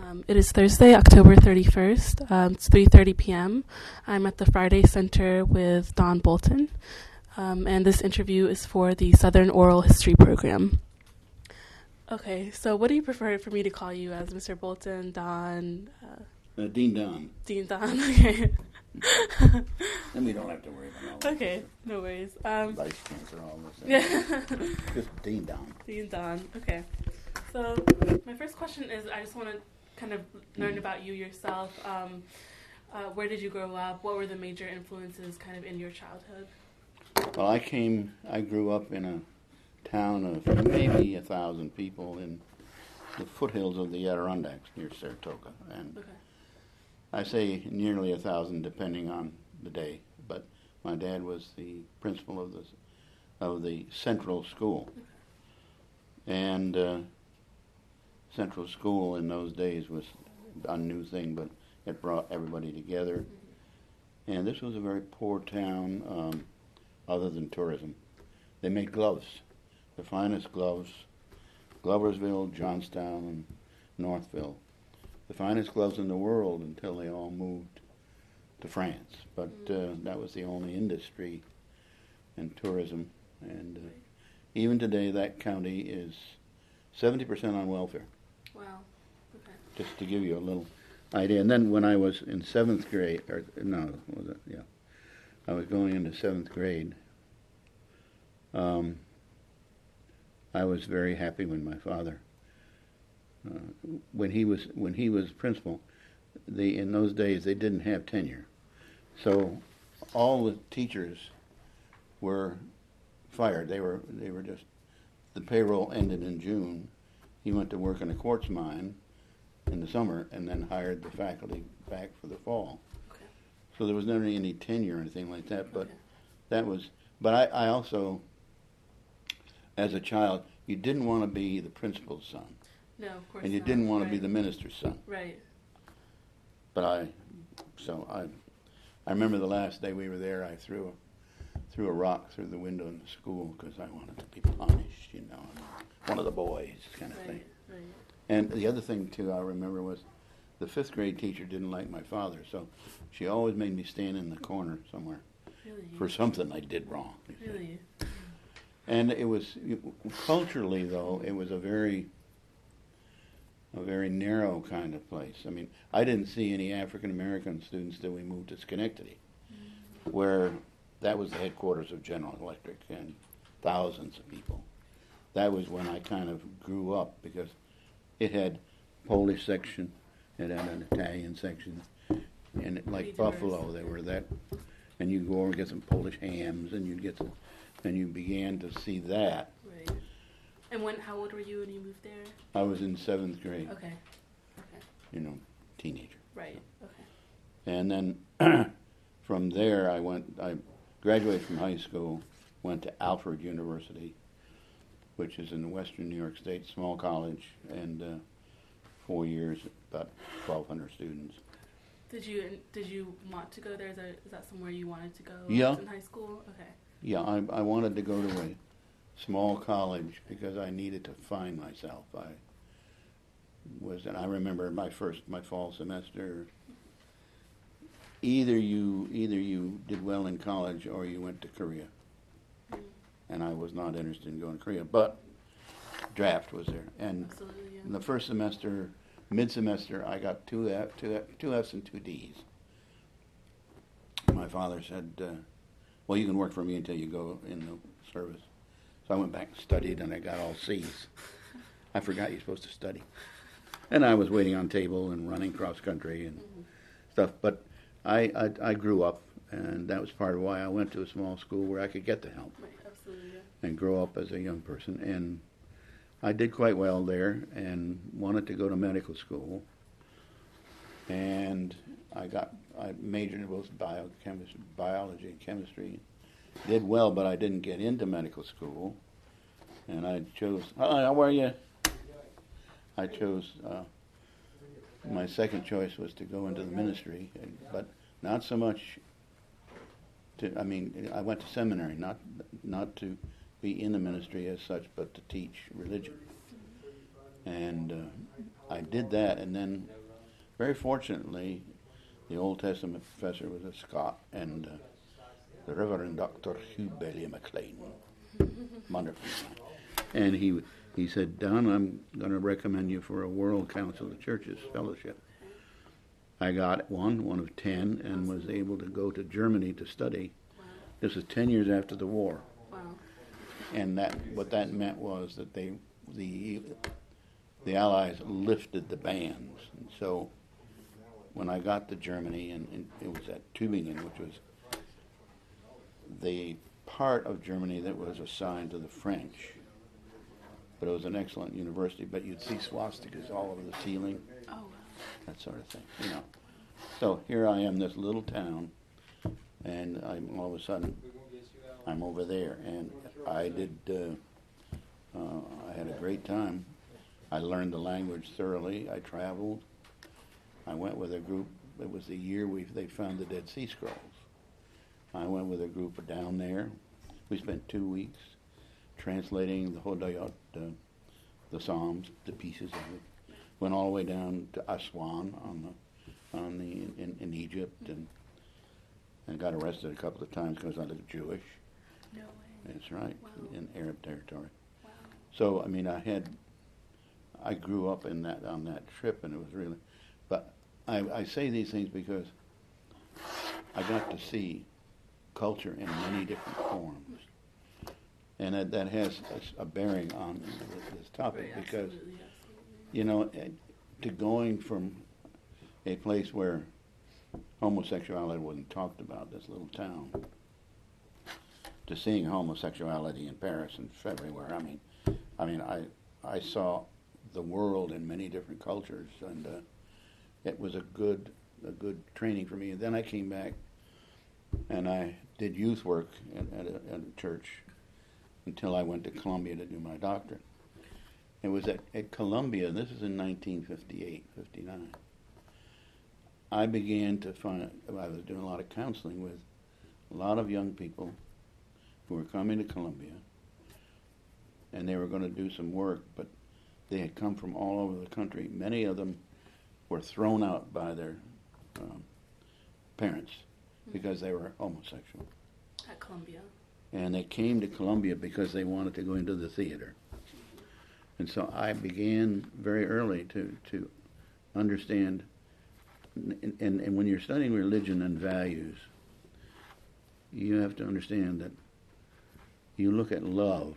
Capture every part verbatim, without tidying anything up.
Um, it is Thursday, October thirty-first. Um, it's three thirty p.m. I'm at the Friday Center with Don Bolton, um, and this interview is for the Southern Oral History Program. Okay, so what do you prefer for me to call you as, Mister Bolton, Don? Uh, uh, Dean Don. Dean Don, okay. Then we don't have to worry about all Okay, no worries. Um, Vice Chancellor, all this. yeah. Just Dean Don. Dean Don, okay. So my first question is, I just want to kind of learn about you yourself. Um, uh, where did you grow up? What were the major influences kind of in your childhood? Well, I came, I grew up in a town of maybe a thousand people in the foothills of the Adirondacks near Saratoga. And Okay. I say nearly a thousand depending on the day, but my dad was the principal of the, of the Central School. Okay. And uh, Central School in those days was a new thing, but it brought everybody together. Mm-hmm. And this was a very poor town, um, other than tourism. They made gloves, the finest gloves, Gloversville, Johnstown, and Northville. The finest gloves in the world until they all moved to France. But uh, that was the only industry in tourism. And uh, even today, that county is seventy percent on welfare. Wow. Okay. Just to give you a little idea. And then when I was in seventh grade, or no, was it? Yeah, I was going into seventh grade. Um, I was very happy when my father, uh, when he was when he was principal. They in those days they didn't have tenure, so all the teachers were fired. They were they were just the payroll ended in June. He went to work in a quartz mine in the summer and then hired the faculty back for the fall. Okay. So there was never any tenure or anything like that. But okay. that was. But I, I also, as a child, you didn't want to be the principal's son. No, of course And you not. didn't want right. to be the minister's son. Right. But I, so I, I remember the last day we were there, I threw a, threw a rock through the window in the school because I wanted to be punished, you know, one of the boys kind of right, thing. Right. And the other thing, too, I remember was the fifth grade teacher didn't like my father, so she always made me stand in the corner somewhere Really? for something I did wrong. Really? And it was, culturally, though, it was a very, a very narrow kind of place. I mean, I didn't see any African-American students till we moved to Schenectady, mm. where that was the headquarters of General Electric and thousands of people. That was when I kind of grew up because it had Polish section, it had an Italian section, and it, like Buffalo, they were that, and you'd go over and get some Polish hams, and you'd get some, and you began to see that. Right. And when? How old were you when you moved there? I was in seventh grade. Okay. Okay. You know, teenager. Right. Okay. And then from there, I went. I graduated from high school, went to Alfred University, which is in western New York State, small college, and uh, four years, about twelve hundred students. Did you did you want to go there? Is that, is that somewhere you wanted to go? Yeah. In high school. Okay. Yeah, I, I wanted to go to a small college because I needed to find myself. I was, and I remember my first, my fall semester. Either you, either you did well in college or you went to Korea, mm. and I was not interested in going to Korea. But draft was there, and Absolutely, yeah. in the first semester, mid-semester, I got two F, two F, two Fs and two Ds. My father said, Uh, well, you can work for me until you go in the service. So I went back and studied, and I got all C's. I forgot you're supposed to study. And I was waiting on table and running cross country and mm-hmm. stuff. But I, I I grew up, and that was part of why I went to a small school where I could get the help. Right, absolutely, yeah. And grow up as a young person. And I did quite well there and wanted to go to medical school. And I got, I majored in both biochemistry, biology and chemistry. Did well, but I didn't get into medical school. And I chose, hi, how are you? I chose, uh, my second choice was to go into the ministry, but not so much to, I mean, I went to seminary, not not to be in the ministry as such, but to teach religion. And uh, I did that, and then very fortunately, the Old Testament professor was a Scot, and uh, the Reverend Doctor Hugh Bailey McLean, wonderful man. And he he said, Don, I'm going to recommend you for a World Council of Churches fellowship. I got one, one of ten, and was able to go to Germany to study. Wow. This is ten years after the war. Wow. And that what that meant was that they the the Allies lifted the bans. And so when I got to Germany, and, and it was at Tübingen, which was the part of Germany that was assigned to the French. But it was an excellent university, but you'd see swastikas all over the ceiling, Oh, wow. that sort of thing, you know. So here I am, this little town, and I'm all of a sudden, I'm over there, and I did, uh, uh, I had a great time. I learned the language thoroughly. I traveled. I went with a group. It was the year we they found the Dead Sea Scrolls. I went with a group down there. We spent two weeks translating the Hodayot, uh, the Psalms, the pieces of it. Went all the way down to Aswan on the on the in, in Egypt, and and got arrested a couple of times because I looked Jewish. No way. That's right, Wow. in Arab territory. Wow. So I mean, I had, I grew up in that on that trip, and it was really. But I, I say these things because I got to see culture in many different forms, and that, that has a, a bearing on this topic Right, because, absolutely, absolutely. you know, to going from a place where homosexuality wasn't talked about, this little town, to seeing homosexuality in Paris and everywhere. I mean, I mean, I I saw the world in many different cultures, and uh, it was a good a good training for me. And then I came back, and I did youth work at, at, a, at a church until I went to Columbia to do my doctorate. It was at, at Columbia. This is in nineteen fifty-eight, fifty-nine. I began to find, I was doing a lot of counseling with a lot of young people who were coming to Columbia, and they were going to do some work, but they had come from all over the country. Many of them were thrown out by their um, parents because they were homosexual. At Columbia. And they came to Columbia because they wanted to go into the theater. And so I began very early to, to understand, and, and, and when you're studying religion and values, you have to understand that you look at love,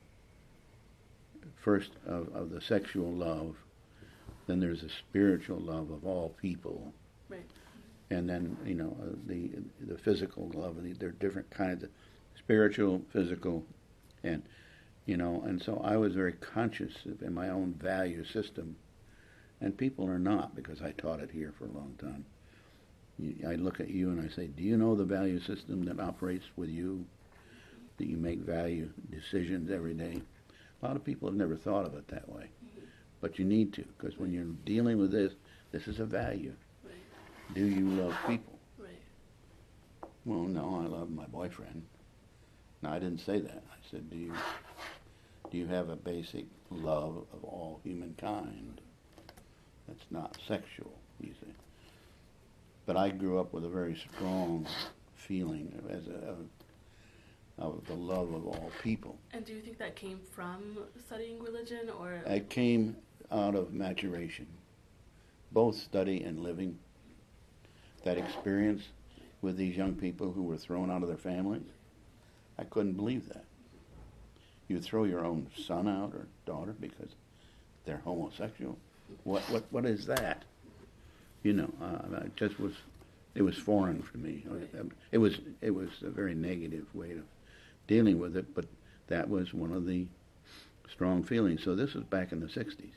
first of, of the sexual love, then there's a spiritual love of all people. Right. And then, you know, uh, the the physical love, there are different kinds of spiritual, physical, and, you know, and so I was very conscious of, in my own value system, and people are not, because I taught it here for a long time. You, I look at you and I say, do you know the value system that operates with you, that you make value decisions every day? A lot of people have never thought of it that way, but you need to, because when you're dealing with this, this is a value. Right. Do you love people? Right. Well, no, I love my boyfriend. No, I didn't say that. I said, do you do you have a basic love of all humankind that's not sexual, you see? But I grew up with a very strong feeling as a, of, of the love of all people. And do you think that came from studying religion, or? It came out of maturation, both study and living. That experience with these young people who were thrown out of their families, I couldn't believe that. You throw your own son out or daughter because they're homosexual. What what what is that? You know, uh, it just was. It was foreign for me. It was it was a very negative way of dealing with it, but that was one of the strong feelings. So this was back in the sixties.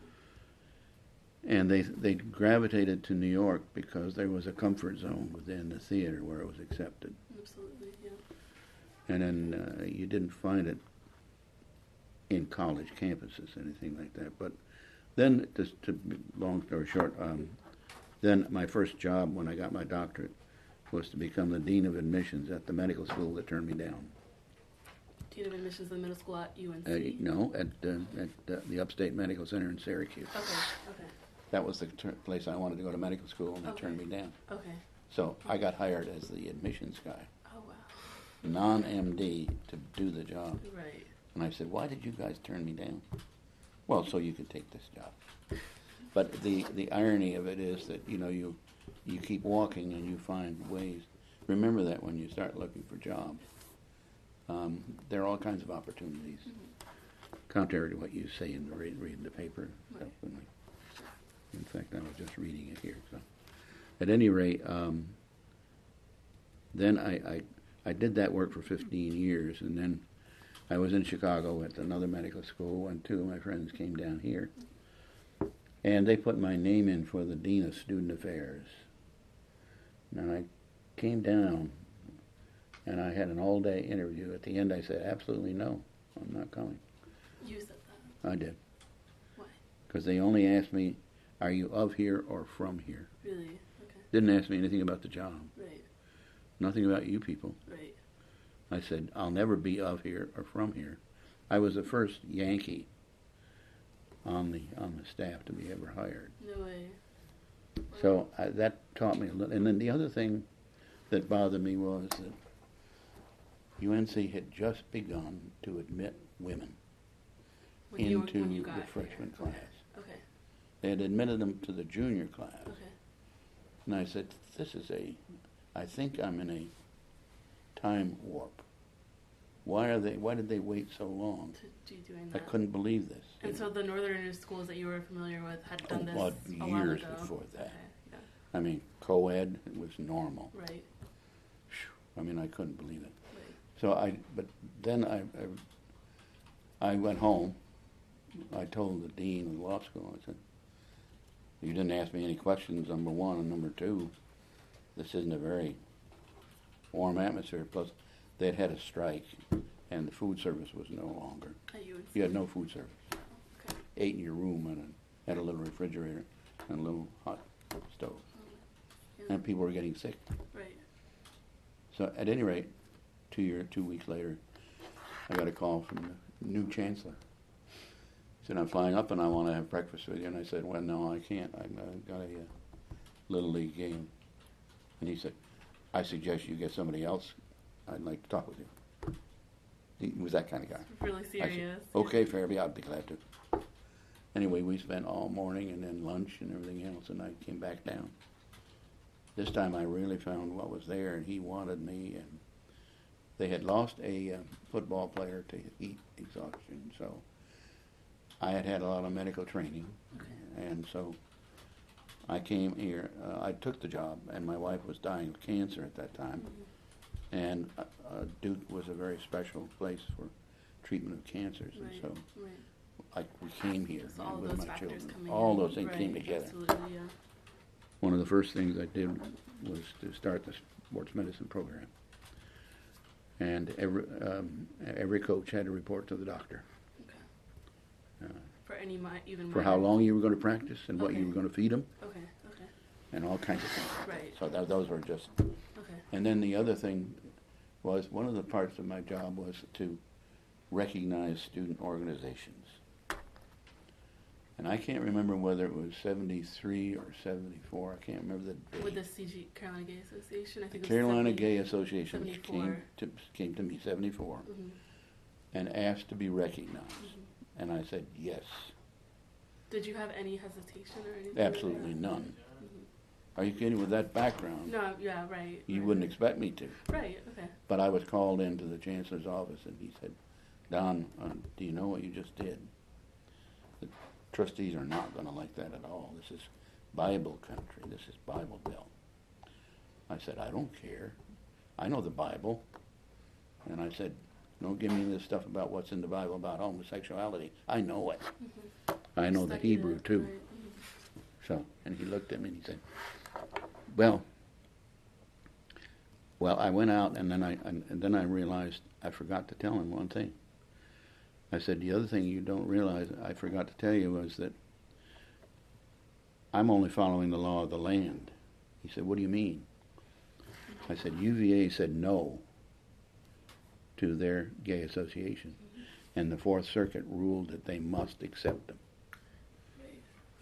And they they gravitated to New York because there was a comfort zone within the theater where it was accepted. Absolutely, yeah. And then uh, you didn't find it in college campuses, anything like that. But then, just to long story short, um, then my first job when I got my doctorate was to become the dean of admissions at the medical school that turned me down. Dean of admissions in the middle school at U N Uh, C? no, at uh, at uh, the Upstate Medical Center in Syracuse. Okay, okay. that was the ter- place I wanted to go to medical school, and they Okay. turned me down. Okay. So I got hired as the admissions guy, Oh wow. non-M D, to do the job. Right. And I said, why did you guys turn me down? Well, so you could take this job. But the, the irony of it is that, you know, you you keep walking and you find ways. Remember that when you start looking for jobs. Um, there are all kinds of opportunities, mm-hmm. contrary to what you say in the read, read the paper. Right. In fact, I was just reading it here. So, at any rate, um, then I, I I did that work for fifteen years, and then I was in Chicago at another medical school, and two of my friends came down here, and they put my name in for the Dean of Student Affairs. And I came down, and I had an all-day interview. At the end, I said, absolutely no, I'm not coming. You said that? I did. Why? Because they only asked me, are you of here or from here? Really? Okay. Didn't ask me anything about the job. Right. Nothing about you people. Right. I said, I'll never be of here or from here. I was the first Yankee on the on the staff to be ever hired. No way. Wow. So I, that taught me a little. And then the other thing that bothered me was that U N C had just begun to admit women when you, into when you the got freshman here. class. Okay. Okay. They had admitted them to the junior class. Okay. And I said, this is a, I think I'm in a time warp. Why are they? Why did they wait so long? To do doing I that. couldn't believe this. And so the northern schools that you were familiar with had done Oh, this well, a while years ago. before that. Okay. Yeah. I mean, co-ed was normal. Right. I mean, I couldn't believe it. Right. So I, but then I, I, I went home. I told the dean of the law school, I said, you didn't ask me any questions, number one, and number two, this isn't a very warm atmosphere. Plus, they'd had a strike, and the food service was no longer. At U N C. You had no food service. Oh, okay. Ate in your room and a, had a little refrigerator and a little hot stove. Yeah. And people were getting sick. Right. So at any rate, two year, two weeks later, I got a call from the new chancellor. He said, I'm flying up and I want to have breakfast with you. And I said, well, no, I can't. I've got a uh, Little League game. And he said, I suggest you get somebody else. I'd like to talk with you. He was that kind of guy. Really I serious. said, okay, Fairby, I'd be glad to. Anyway, we spent all morning and then lunch and everything else, and I came back down. This time I really found what was there, and he wanted me, and they had lost a uh, football player to heat exhaustion, so I had had a lot of medical training, Okay. and so I came here. Uh, I took the job, and my wife was dying of cancer at that time, Mm-hmm. and uh, uh, Duke was a very special place for treatment of cancers, Right. and so Right. I we came here So all with those my factors children. coming All in. those things Right. came together. Absolutely, yeah. One of the first things I did was to start the sports medicine program, and every um, every coach had to report to the doctor Okay. uh, For any mi- even for minor- how long you were going to practice and what Okay. you were going to feed them, Okay. Okay. and all kinds of things. Right. So that, those were just. Okay. And then the other thing was, one of the parts of my job was to recognize student organizations. And I can't remember whether it was seventy-three or seventy-four. I can't remember the date. With the C G Carolina Gay Association, I think. The it was Carolina seventy Gay Association seventy-four. came to, came to me, seventy-four, Mhm. and asked to be recognized. Mhm. And I said, yes, Did you have any hesitation or anything? absolutely none. Are you kidding? With that background, No, yeah, right. you right. wouldn't expect me to. Right, okay. But I was called into the chancellor's office, and he said, Don, uh, do you know what you just did? The trustees are not going to like that at all. This is Bible country. This is Bible Belt. I said, I don't care. I know the Bible. And I said, don't give me this stuff about what's in the Bible about homosexuality. I know it. Mhm. I know the Studied Hebrew, it, too. right, mhm. So, and he looked at me and he said, well, well, I went out and then I and, and then I realized I forgot to tell him one thing. I said, the other thing you don't realize I forgot to tell you was that I'm only following the law of the land. He said, what do you mean? I said, U V A said no to their gay association, and the Fourth Circuit ruled that they must accept them. Right.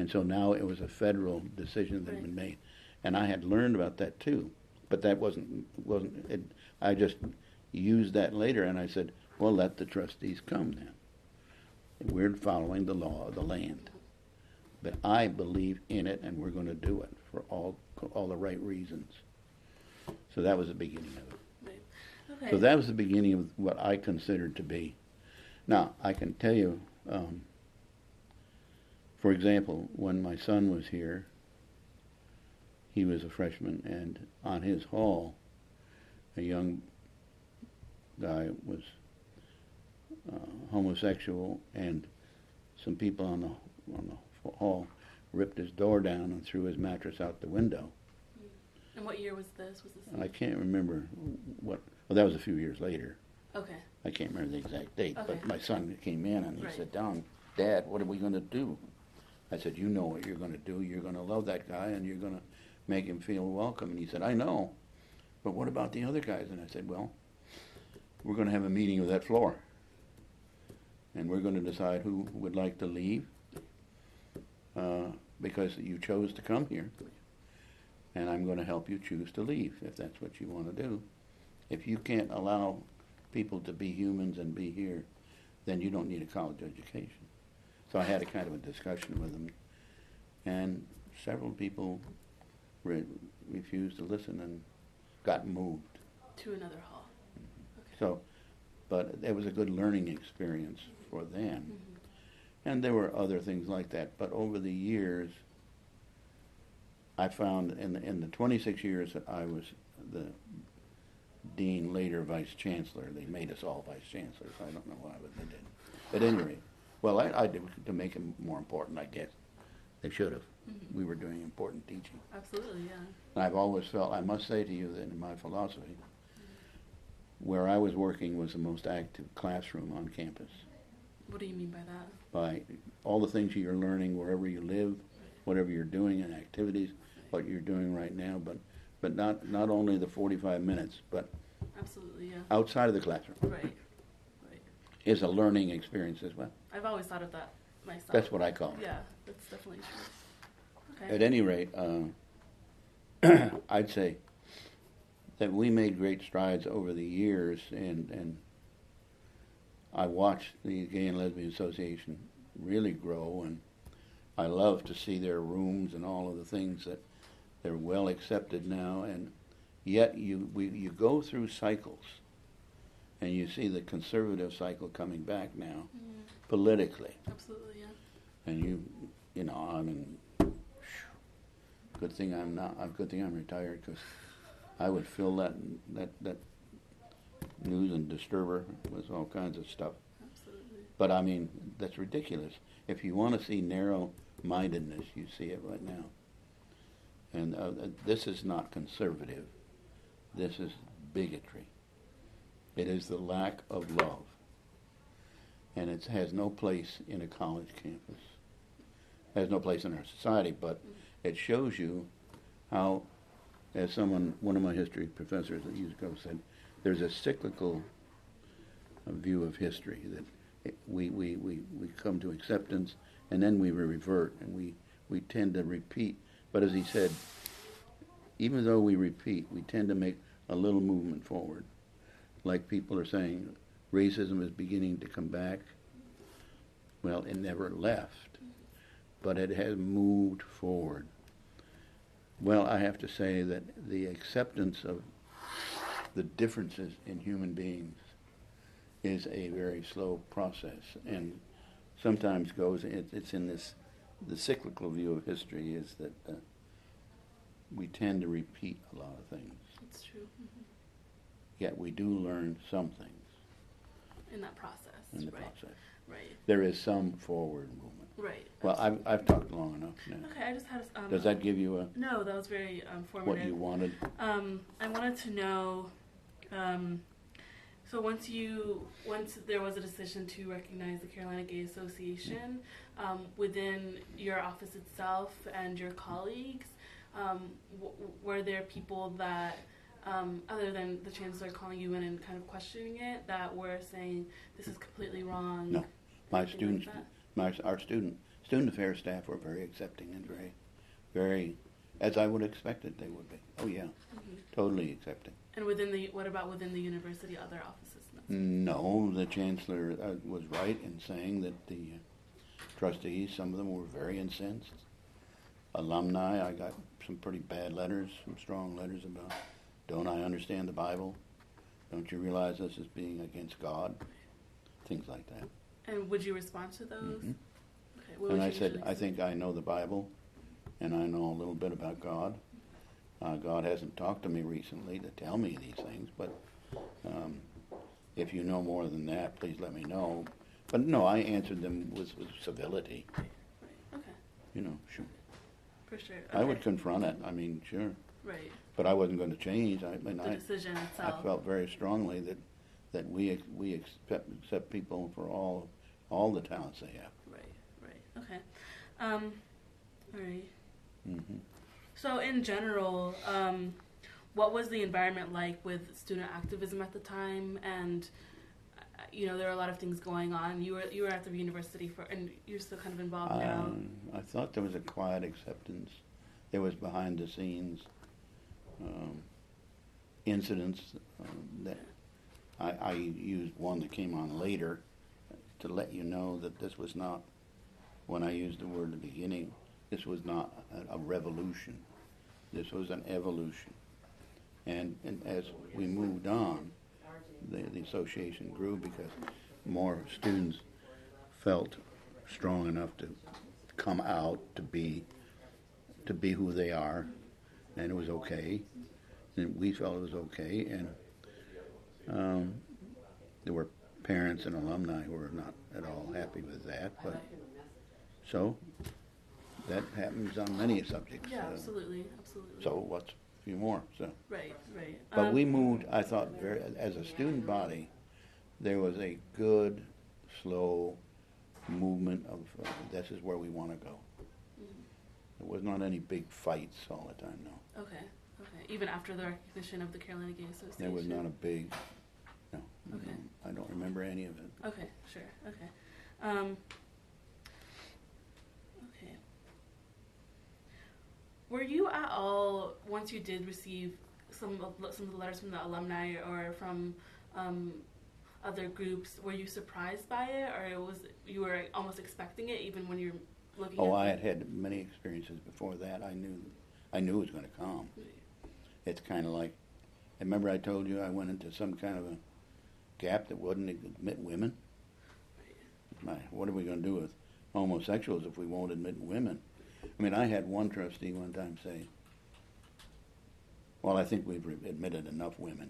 And so now it was a federal decision that had been made. And I had learned about that too, but that wasn't, wasn't it, I just used that later, and I said, well, let the trustees come then. We're following the law of the land. But I believe in it, and we're going to do it for all all the right reasons. So that was the beginning of it. Right. Okay. So that was the beginning of what I considered to be. Now, I can tell you, um, for example, when my son was here, he was a freshman, and on his hall, a young guy was uh, homosexual, and some people on the on the hall ripped his door down and threw his mattress out the window. And what year was this? Was this? I can't remember what. Well, that was a few years later. Okay. I can't remember the exact date, Okay. but my son came in and he Right. said, "Down, Dad, what are we going to do?" I said, "You know what you're going to do. You're going to love that guy, and you're going to make him feel welcome." And he said, "I know, but what about the other guys?" And I said, "Well, we're going to have a meeting of that floor, and we're going to decide who would like to leave, uh, because you chose to come here, and I'm going to help you choose to leave if that's what you want to do. If you can't allow people to be humans and be here, then you don't need a college education." So I had a kind of a discussion with him, and several people re- refused to listen and got moved. To another hall. Okay. So, but it was a good learning experience for them. Mm-hmm. And there were other things like that. But over the years, I found in the, in the twenty-six years that I was the dean, later vice chancellor, they made us all vice chancellors. I don't know why, but they did. At any rate, well, I, I did to make it more important, I guess. They should have. Mm-hmm. We were doing important teaching. Absolutely, yeah. And I've always felt, I must say to you that in my philosophy, where I was working was the most active classroom on campus. What do you mean by that? By all the things you're learning wherever you live, whatever you're doing in activities, what you're doing right now, but but not, not only the forty-five minutes, but Absolutely, yeah. outside of the classroom Right, right. is a learning experience as well. I've always thought of that myself. That's what I call it. Yeah, that's definitely true. Okay. At any rate, uh, I'd say that we made great strides over the years, and, and I watched the Gay and Lesbian Association really grow, and I love to see their rooms and all of the things that they're well accepted now, and yet you we, you go through cycles, and you see the conservative cycle coming back now, Mm, politically, absolutely, yeah. and you you know I mean, good thing I'm not. A good thing I'm retired, because I would fill that that that news and disturber with all kinds of stuff. Absolutely. But I mean, that's ridiculous. If you want to see narrow-mindedness, you see it right now. And uh, this is not conservative. This is bigotry. It is the lack of love. And it has no place in a college campus. It has no place in our society, but it shows you how, as someone, one of my history professors that years ago said, there's a cyclical uh, view of history, that it, we, we, we, we come to acceptance and then we revert, and we, we tend to repeat. But as he said, even though we repeat, we tend to make a little movement forward. Like people are saying, racism is beginning to come back. Well, it never left, but it has moved forward. Well, I have to say that the acceptance of the differences in human beings is a very slow process, and sometimes goes, it, it's in this, the cyclical view of history is that uh, we tend to repeat a lot of things, It's true. Mm-hmm. yet we do learn some things In that process. in the right. process. Right. There is some forward movement. Right. Well, I've, I've talked long enough now. Okay, I just had. Um, Does that give you a, No, that was very um, formative. what you wanted? Um, I wanted to know. Um, so once you, once there was a decision to recognize the Carolina Gay Association, um, within your office itself and your colleagues, um, w- were there people that, um, other than the chancellor calling you in and kind of questioning it, that were saying this is completely wrong? No. My anything students, like that? my, our student student affairs staff were very accepting and very, very, as I would expect it they would be. Oh yeah, mm-hmm. Totally accepting. And within the, what about within the university, other offices? No, the chancellor uh, was right in saying that the uh, trustees, some of them were very incensed. Alumni, I got some pretty bad letters, some strong letters about, don't I understand the Bible? Don't you realize this is being against God? Things like that. And would you respond to those? Mm-hmm. Okay, what and I said, I think I know the Bible, and I know a little bit about God. Uh, God hasn't talked to me recently to tell me these things, but um, if you know more than that, please let me know. But no, I answered them with, with civility. Okay. You know, sure. For sure. Okay. I would confront it. I mean, sure. Right. But I wasn't going to change. I mean, the I, decision itself. I felt very strongly that that we we accept, accept people for all all the talents they have. Right. Right. Okay. Um, all right. Mm-hmm. So, in general, um, what was the environment like with student activism at the time? And uh, you know, there are a lot of things going on. You were you were at the university for, and you're still kind of involved now. Um, I thought there was a quiet acceptance. There was behind the scenes um, incidents um, that I, I used one that came on later to let you know that this was not, when I used the word at the beginning, this was not a, a revolution. This was an evolution. And, and as we moved on, the, the association grew because more students felt strong enough to come out to be to be who they are, and it was okay. And we felt it was okay, and um, there were parents and alumni who were not at all happy with that. But so that happens on many subjects. Yeah, uh, absolutely, absolutely. So what's a few more? So. Right, right. But um, we moved, I thought, very, as a student body, there was a good, slow movement of uh, this is where we want to go. Mm-hmm. There was not any big fights all the time, no. Okay, okay. Even after the recognition of the Carolina Gay Association? There was not a big, no. Okay. No, I don't remember any of it. Okay, sure, okay. Um, okay. Were you at all, once you did receive some of, some of the letters from the alumni or from um, other groups, were you surprised by it, or it was you were almost expecting it even when you're looking Oh, at I had had many experiences before that. I knew, I knew it was going to come. It's kind of like, I remember I told you I went into some kind of a gap that wouldn't admit women. My, what are we going to do with homosexuals if we won't admit women? I mean, I had one trustee one time say, well, I think we've admitted enough women.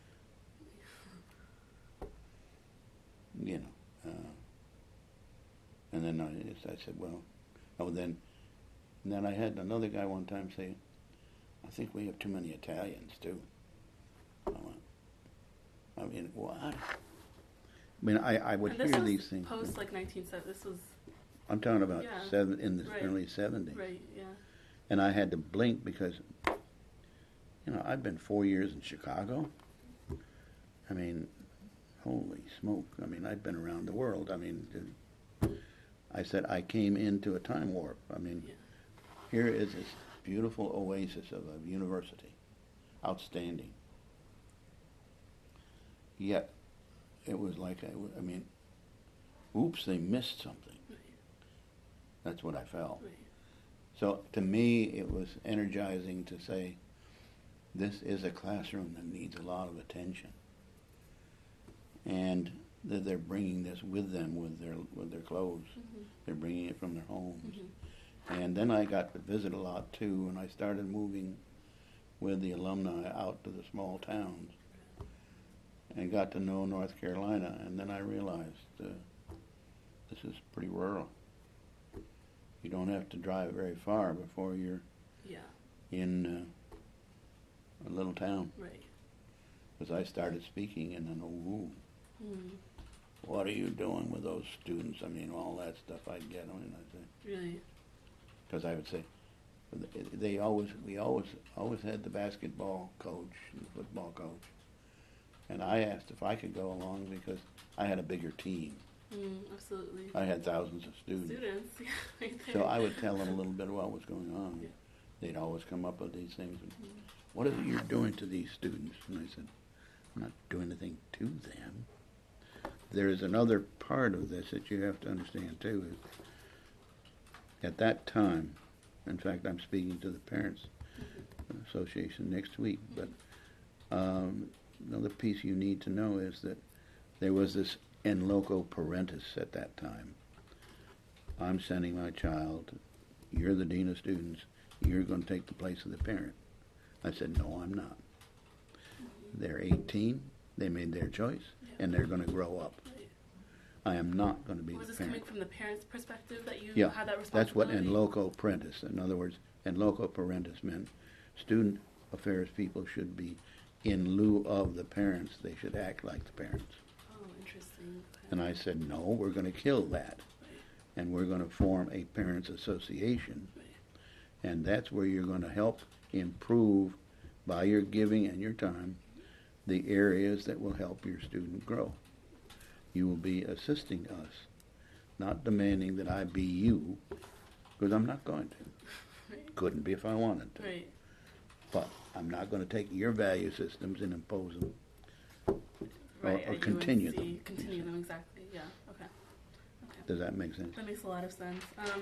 You know. Uh, and then I, I said, well, oh, then, and then I had another guy one time say, I think we have too many Italians, too. I went, I mean, what? I mean, I, I would and this hear was these things. Post like nineteen seventy. This was. I'm talking about Yeah. seven in the Right. early seventies. Right. Yeah. And I had to blink because, you know, I've been four years in Chicago. I mean, holy smoke. I mean, I've been around the world. I mean, I said I came into a time warp. I mean, Yeah. here is this beautiful oasis of a university. Outstanding. Yet, it was like, I, I mean, oops, they missed something. Right. That's what I felt. Right. So to me, it was energizing to say, this is a classroom that needs a lot of attention. And that they're bringing this with them with their with their clothes. Mm-hmm. They're bringing it from their homes. Mm-hmm. And then I got to visit a lot too, and I started moving with the alumni out to the small towns and got to know North Carolina. And then I realized uh, this is pretty rural. You don't have to drive very far before you're Yeah. in uh, a little town. Right. Because I started speaking, and then, oh, Mm. what are you doing with those students? I mean, all that stuff I'd get on, and I'd say, Really. because I would say, they always, we always, always had the basketball coach and the football coach, and I asked if I could go along because I had a bigger team. Mm, absolutely. I had thousands of students. Students, yeah, right there. So I would tell them a little bit about what was going on. Yeah. They'd always come up with these things. And, Mm. what is it you're doing to these students? And I said, I'm not doing anything to them. There is another part of this that you have to understand too. Is at that time, in fact, I'm speaking to the Parents Mm-hmm. Association next week, but um, another piece you need to know is that there was this in loco parentis at that time. I'm sending my child, you're the dean of students, you're going to take the place of the parent. I said, no, I'm not. They're eighteen, they made their choice, Yeah. and they're going to grow up. Right. I am not going to be Was the this parent. coming from the parents' perspective that you Yeah, had that that's what responsibility? in loco parentis. In other words, in loco parentis meant student affairs people should be in lieu of the parents. They should act like the parents. Oh, interesting. Okay. And I said, no, we're going to kill that. Right. And we're going to form a parents association. Right. And that's where you're going to help improve, by your giving and your time, the areas that will help your student grow. You will be assisting us, not demanding that I be you, because I'm not going to. Right. Couldn't be if I wanted to. Right. But I'm not going to take your value systems and impose them. Right. or at continue U N C, them. Continue them, exactly. Yeah. Okay. Okay. Does that make sense? That makes a lot of sense. Um,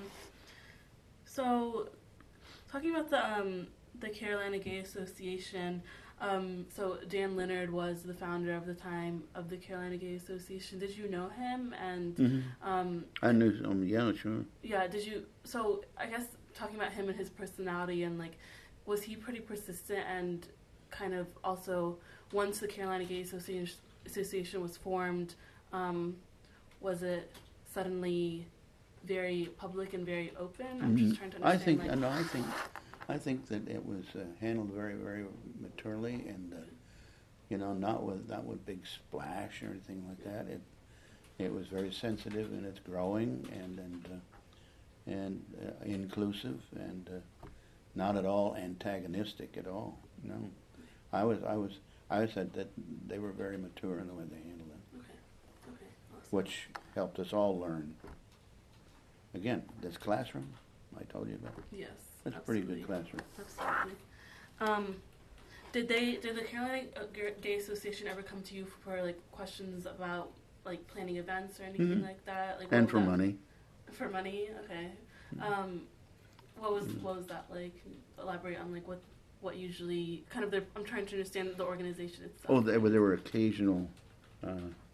so, talking about the um, the Carolina Gay Association, um, so Dan Leonard was the founder of the time of the Carolina Gay Association. Did you know him? And Mhm. um, I knew some, yeah, sure. yeah, did you? So I guess talking about him and his personality and like, was he pretty persistent and kind of also once the Carolina Gay Association Association was formed, um, was it suddenly very public and very open? I'm Mhm. just trying to I understand. think, like, no, I think, I think that it was uh, handled very, very maturely, and uh, you know, not with not with big splash or anything like that. It it was very sensitive, and it's growing, and and uh, and uh, inclusive, and uh, not at all antagonistic at all. No, I was I was I said that they were very mature in the way they handled it, okay, okay, awesome. which helped us all learn. Again, this classroom I told you about. Yes, That's a pretty absolutely. good classroom. Absolutely. Um, did they? Did the Carolina uh, G- Gay Association ever come to you for like questions about like planning events or anything Mhm. like that? Like, what And was for that- money. For money, okay. Um, what was what was that like? Elaborate on like what what usually kind of. Their, I'm trying to understand the organization itself. Oh, there were, there were occasional, uh,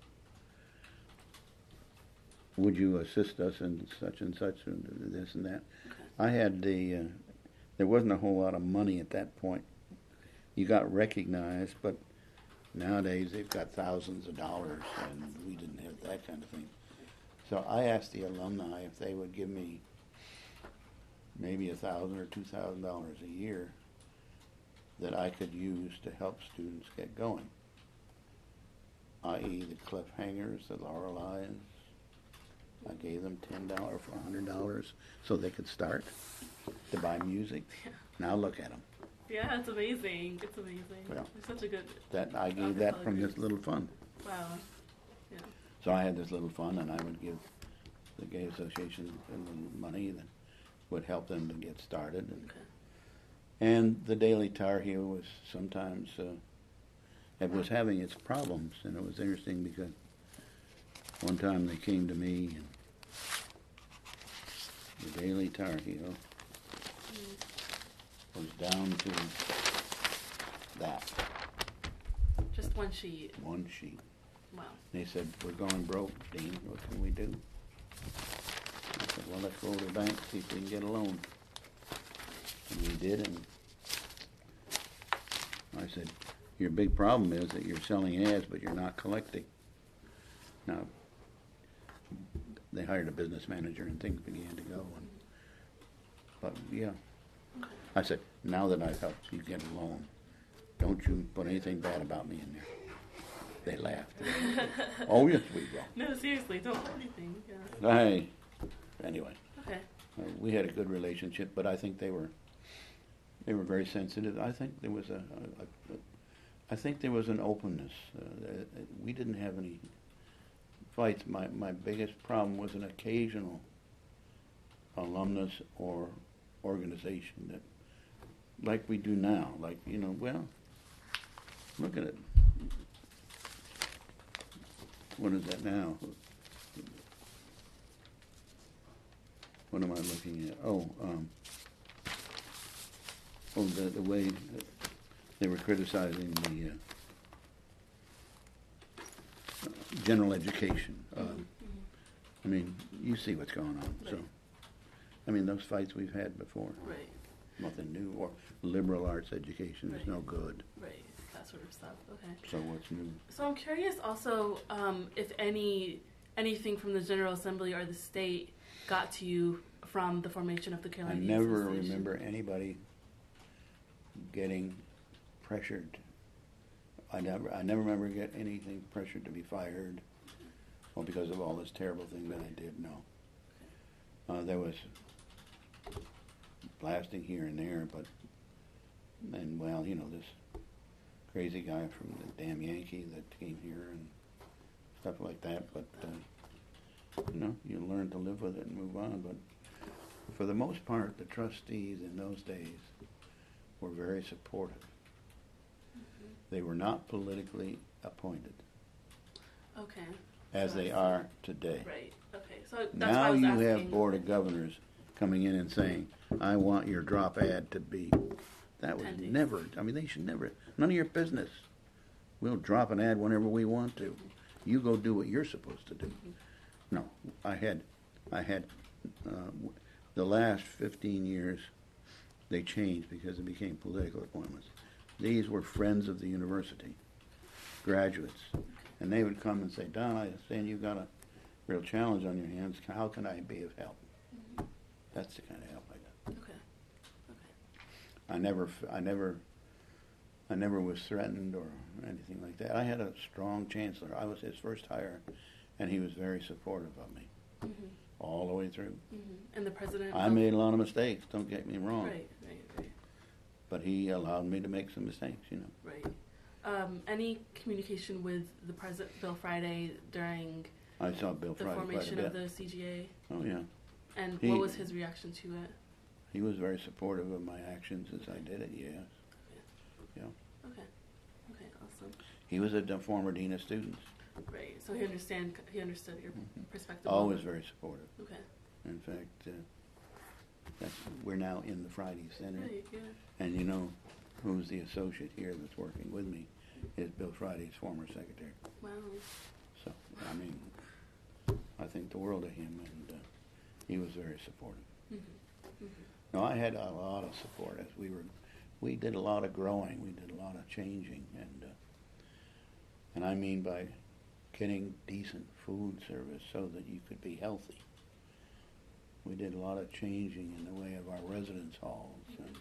would you assist us in such and such, and this and that? Okay. I had the, uh, there wasn't a whole lot of money at that point. You got recognized, but nowadays they've got thousands of dollars, and we didn't have that kind of thing. So I asked the alumni if they would give me maybe a thousand or two thousand dollars a year that I could use to help students get going, that is the cliffhangers, the Loreley's. I gave them ten dollars for a hundred dollars so they could start to buy music. Yeah. Now look at them. Yeah, it's amazing. It's amazing. Yeah. It's such a good. That I gave that from this little fund. Wow. Yeah. So I had this little fund, and I would give the Gay Association a little money that would help them to get started. And, Okay. and the Daily Tar Heel was sometimes, uh, it was having its problems, and it was interesting because one time they came to me, and the Daily Tar Heel Mm. was down to that, Just one sheet. one sheet. Wow. They said, we're going broke, Dean, what can we do? I said, well, let's go to the bank, see if we can get a loan. And we did, and I said, your big problem is that you're selling ads, but you're not collecting. Now, they hired a business manager and things began to go. And, but, yeah. Okay. I said, now that I've helped you get a loan, don't you put anything bad about me in there. They laughed. Oh, yes, we will. No, seriously, don't do anything. Yeah. Hey, anyway, Okay. uh, we had a good relationship, but I think they were they were very sensitive. I think there was a, a, a I think there was an openness. Uh, uh, we didn't have any fights, my, my biggest problem was an occasional alumnus or organization that, like we do now, like, you know, well, look at it. What is that now? What am I looking at? Oh, um, oh, the, the way that they were criticizing the uh, general education. Uh, Mm-hmm. I mean, you see what's going on. Right. So, I mean, those fights we've had before. Right. Nothing new. Or liberal arts education is Right. no good. Right. That sort of stuff. Okay. So what's new? So I'm curious also um, if any anything from the General Assembly or the state got to you from the formation of the I Carolina Youth never Association. remember anybody getting pressured. I never, I never remember get anything pressured to be fired, or because of all this terrible thing that I did. No, uh, there was blasting here and there, but and well, you know, this crazy guy from the damn Yankee that came here and stuff like that. But uh, you know, you learn to live with it and move on. But for the most part, the trustees in those days were very supportive. Mm-hmm. They were not politically appointed. Okay. As So they I see. are today. Right. Okay. So that's why I Now was you asking. have Board of Governors coming in and saying, I want your drop ad to be, that was Attendees. never, I mean, they should never, none of your business. We'll drop an ad whenever we want to. You go do what you're supposed to do. Mm-hmm. No, I had, I had, uh, w- the last fifteen years, they changed because it became political appointments. These were friends of the university, graduates. And they would come and say, Don, I understand you've got a real challenge on your hands. How can I be of help? Mm-hmm. That's the kind of help I got. Okay. Okay. I never, f- I never, I never was threatened or anything like that. I had a strong chancellor. I was his first hire, and he was very supportive of me Mm-hmm. all the way through. Mm-hmm. And the president. I of- made a lot of mistakes. Don't get me wrong, Right. Right. Right. but he allowed me to make some mistakes. You know. Right. Um, any communication with the President Bill Friday during I saw Bill the Friday quite a formation of bit. the C G A, Oh yeah, and He- what was his reaction to it? he was very supportive of my actions as I did it. Yes. Yeah. Okay. Okay. Awesome. He was a d- former dean of students. Right. So he understand. He understood your Mhm. perspective. Always on it. very supportive. Okay. In fact, uh, that's, we're now in the Friday Center. Right. Yeah. And you know who's the associate here that's working with me is Bill Friday's former secretary. Wow. So, I mean, I think the world of him, and uh, he was very supportive. Mm-hmm. Mm-hmm. No, I had a lot of support as we were, we did a lot of growing, we did a lot of changing, and uh, and I mean by getting decent food service so that you could be healthy. We did a lot of changing in the way of our residence halls, and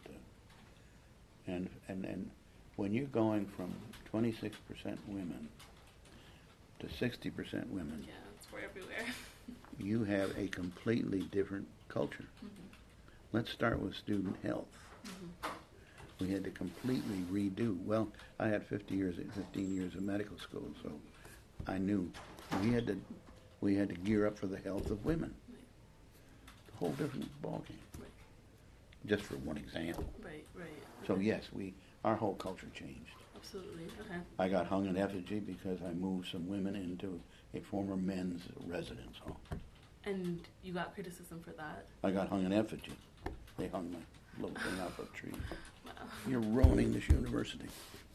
uh, and and and when you're going from twenty-six percent women to sixty percent women, Yeah, it's for everywhere. you have a completely different culture. Mm-hmm. Let's start with student health. Mm-hmm. We had to completely redo. Well, I had fifty years, fifteen years of medical school, so I knew we had to, we had to gear up for the health of women. Right. A whole different ballgame. Right. Just for one example. Right. Right. So Okay. yes, we, our whole culture changed. Absolutely. Okay. I got hung in effigy because I moved some women into a former men's residence hall. And you got criticism for that. I got hung in effigy. They hung my little thing off a tree. Wow. You're ruining this university.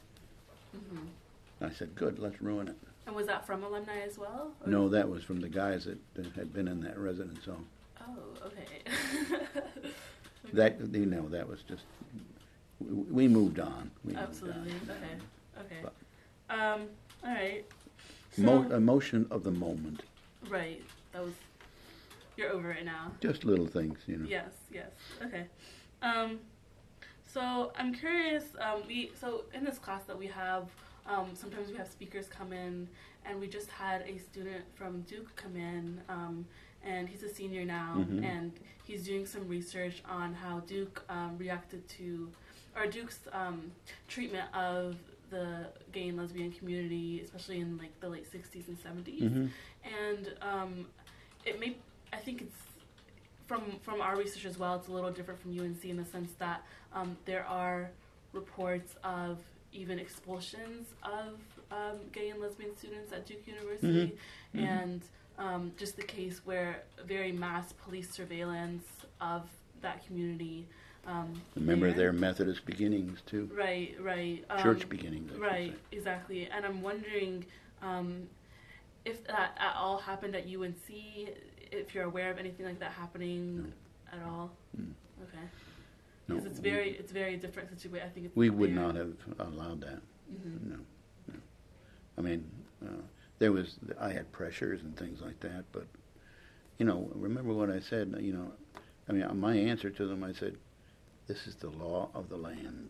Mm-hmm. I said, good, let's ruin it. And was that from alumni as well? Or- No, that was from the guys that, that had been in that residence hall. Oh, okay. That, you know, that was just, we, we moved on. We moved Absolutely. on. Okay. Okay. But Um. All right. So, Mo- emotion of the moment. right. That was. You're over it now. Just little things, you know. Yes. Yes. Okay. Um. So I'm curious. Um. We so in this class that we have. Um, sometimes we have speakers come in, and we just had a student from Duke come in, um, and he's a senior now, Mhm. and he's doing some research on how Duke um, reacted to, or Duke's um, treatment of the gay and lesbian community, especially in like the late sixties and seventies. Mm-hmm. And um, it may, I think it's, from from our research as well, it's a little different from U N C in the sense that um, there are reports of even expulsions of um, gay and lesbian students at Duke University, Mm-hmm. and um, just the case where very mass police surveillance of that community. Um, Remember there. their Methodist beginnings too. Right, right. Um, Church beginnings. I should Right, say. exactly. And I'm wondering um, if that at all happened at U N C, if you're aware of anything like that happening No. at all. Mm. Okay. No, Because it's we- very, it's very different situation. I think it's We would there. not have allowed that. Mhm. No, no. I mean, uh, there was, I had pressures and things like that, but, you know, remember what I said, you know, I mean, my answer to them, I said, this is the law of the land.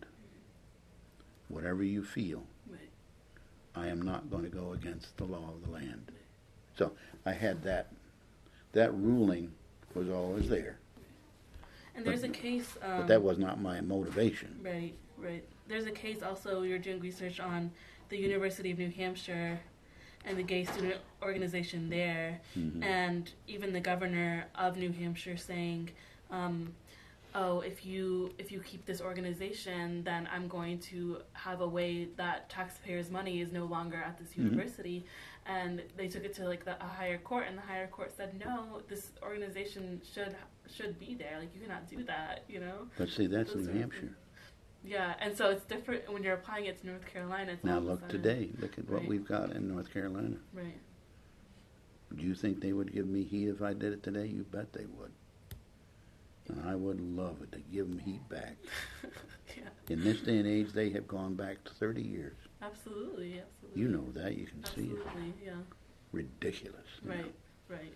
Whatever you feel, Right. I am not going to go against the law of the land. So I had that, that ruling was always there, And there's But- a case. Um, but that was not my motivation. Right, right. There's a case also, you're doing research on the University of New Hampshire and the gay student organization there, Mhm. and even the governor of New Hampshire saying, um, oh, if you if you keep this organization, then I'm going to have a way that taxpayers' money is no longer at this Mhm. university. And they took it to like the, a higher court, and the higher court said, no, this organization should should be there. Like, you cannot do that, you know? But see, that's Those New are the Hampshire. Yeah, and so it's different when you're applying it to North Carolina. It's Now all of a look sudden- today, look at what Right. we've got in North Carolina. Right. Do you think they would give me heat if I did it today? You bet they would. And I would love it to give them heat back. Yeah, In this day and age, they have gone back to thirty years. absolutely, absolutely. You know that. You can see it. Absolutely, yeah. Ridiculous. you know. Right, right.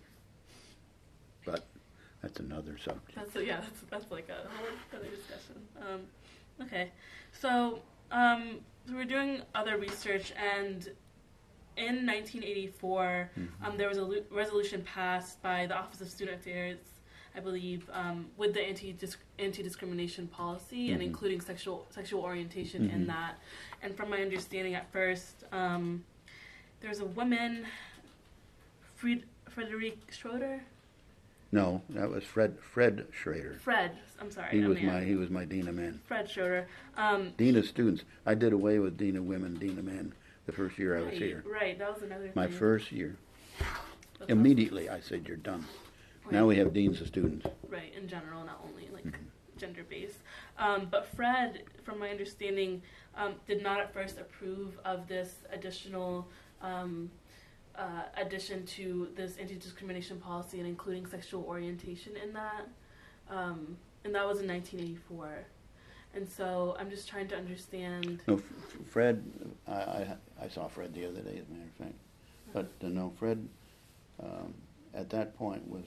But that's another subject. That's yeah. That's that's like a whole other discussion. Um, okay, so um, so we're doing other research, and in nineteen eighty-four, Mhm. um, there was a lu- resolution passed by the Office of Student Affairs, I believe, um, with the anti anti discrimination policy and Mhm. including sexual sexual orientation in Mhm. that. And from my understanding, at first, um, there's a woman, Fried, Frederique Schroeder. No, that was Fred Fred Schrader. Fred, I'm sorry. He a was man. my he was my dean of men. Fred Schroeder. Um, Dean of students. I did away with dean of women, dean of men the first year I was right, here. right. That was another My thing. first year. That's Immediately I said you're done. awesome. Now we have deans of students. Right, in general, not only like Mhm. gender based. Um, but Fred, from my understanding, um, did not at first approve of this additional um, uh, addition to this anti discrimination policy and including sexual orientation in that. Um, and that was in nineteen eighty-four. And so I'm just trying to understand. No, F- F- Fred, I, I, I saw Fred the other day, as a matter of fact. But uh, no, Fred, um, at that point was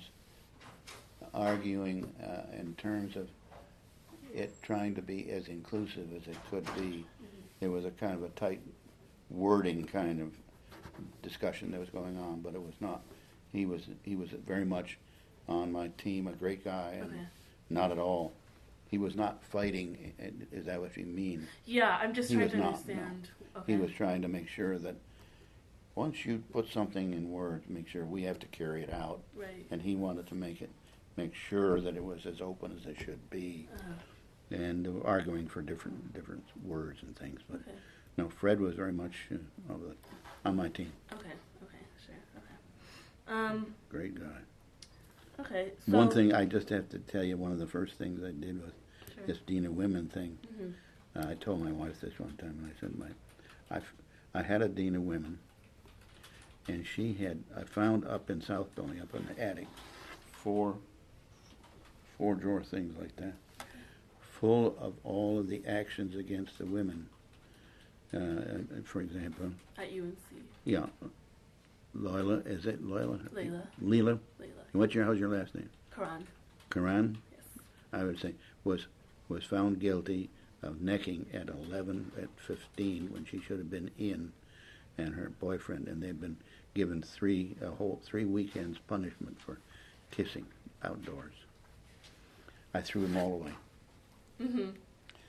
arguing uh, in terms of it trying to be as inclusive as it could be. There was a kind of a tight wording kind of discussion that was going on, but it was not. He was he was very much on my team, a great guy, and Okay. not at all. He was not fighting. i- Is that what you mean? Yeah, I'm just He trying was to not, understand. Okay. He was trying to make sure that once you put something in words, make sure we have to carry it out. Right. And he wanted to make it, make sure that it was as open as it should be. Uh-huh. And they were arguing for different different words and things. But Okay. no, Fred was very much uh, of the, on my team. Okay. Okay. Sure. Okay. Um. Great guy. Okay. So, One thing I just have to tell you, one of the first things I did was Sure. this Dean of Women thing. Mhm. Uh, I told my wife this one time, and I said, "My, I, I had a Dean of Women, and she had, I found up in South Building, up in the attic, four, four drawer things like that, full of all of the actions against the women. Uh, and for example, At U N C. yeah, Lola, is it Lola? Layla. Leela. Layla. What's your, how's your last name? Quran. Karan? Yes. I would say, was was found guilty of necking at eleven, at fifteen, when she should have been in, and her boyfriend, and they've been given three a whole three weekends punishment for kissing outdoors. I threw them all away. Mm-hmm.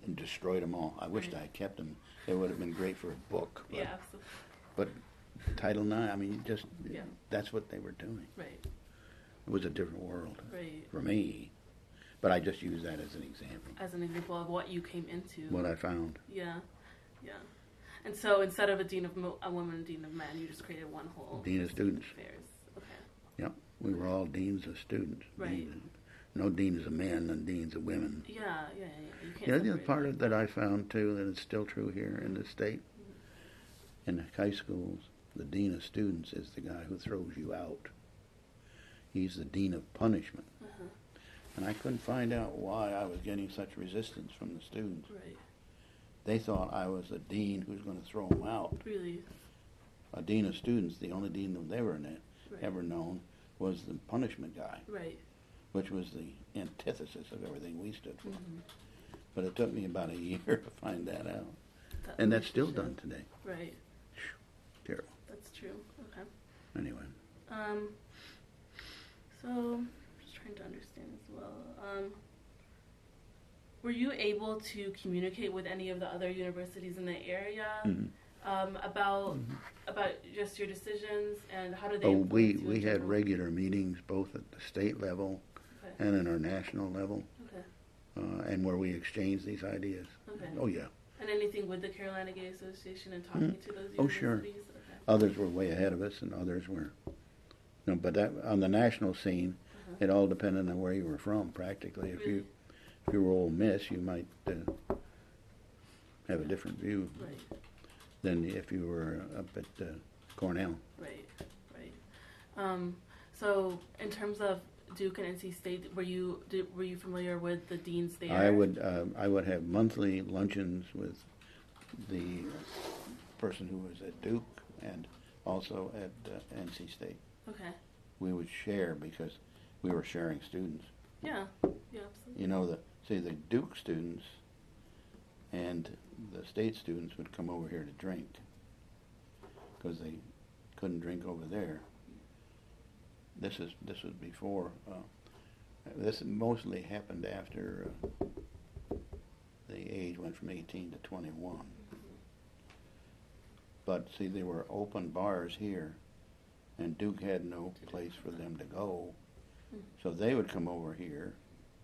and destroyed them all. I wished Right. I had kept them. They would have been great for a book. But, Yeah, absolutely. but Title nine, I mean, you just Yeah. that's what they were doing. Right. It was a different world Right. for me. But I just use that as an example. As an example of what you came into. What I found. Yeah. Yeah. And so instead of a dean of mo- a woman, and dean of men, you just created one whole Dean of students. affairs. Okay. Yep. We were all deans of students. Right. Deans, no deans of men and deans of women. Yeah, yeah, yeah. You can't You know, the other separate part it. of that I found too, that is still true here in the state, in the high schools, the dean of students is the guy who throws you out. He's the dean of punishment. Uh-huh. And I couldn't find out why I was getting such resistance from the students. Right. They thought I was the dean who's going to throw them out. Really. A dean of students, the only dean that they were in it, Right. ever known, was the punishment guy, Right. which was the antithesis of everything we stood for. Mm-hmm. But it took me about a year to find that out. That And that's still relationship. done today. Right. Terrible. That's true. Okay. Anyway. Um. So, I'm just trying to understand as well. Um. Were you able to communicate with any of the other universities in the area Mhm. um, about Mhm. about just your decisions and how did they? Oh, we, influence you we in had general? regular meetings both at the state level Okay. and at our national level, Okay. uh, and where we exchanged these ideas. Okay. Oh, yeah. And anything with the Carolina Gay Association and talking Mhm. to those Oh, sure. universities? Okay. Others were way ahead of us, and others were. No, but that, on the national scene, Uh-huh. it all depended on where you were from, practically. If you Really? if you were Ole Miss, you might uh, have a different view Right. than if you were up at uh, Cornell. Right. Right. Um, so, in terms of Duke and N C State, were you did, were you familiar with the deans there? I would uh, I would have monthly luncheons with the person who was at Duke and also at uh, N C State. Okay. We would share because we were sharing students. Yeah. Yeah. Absolutely. You know, the see the Duke students and the state students would come over here to drink because they couldn't drink over there. This is this was before. Uh, this mostly happened after uh, the age went from eighteen to twenty-one. But see, there were open bars here, and Duke had no place for them to go, so they would come over here.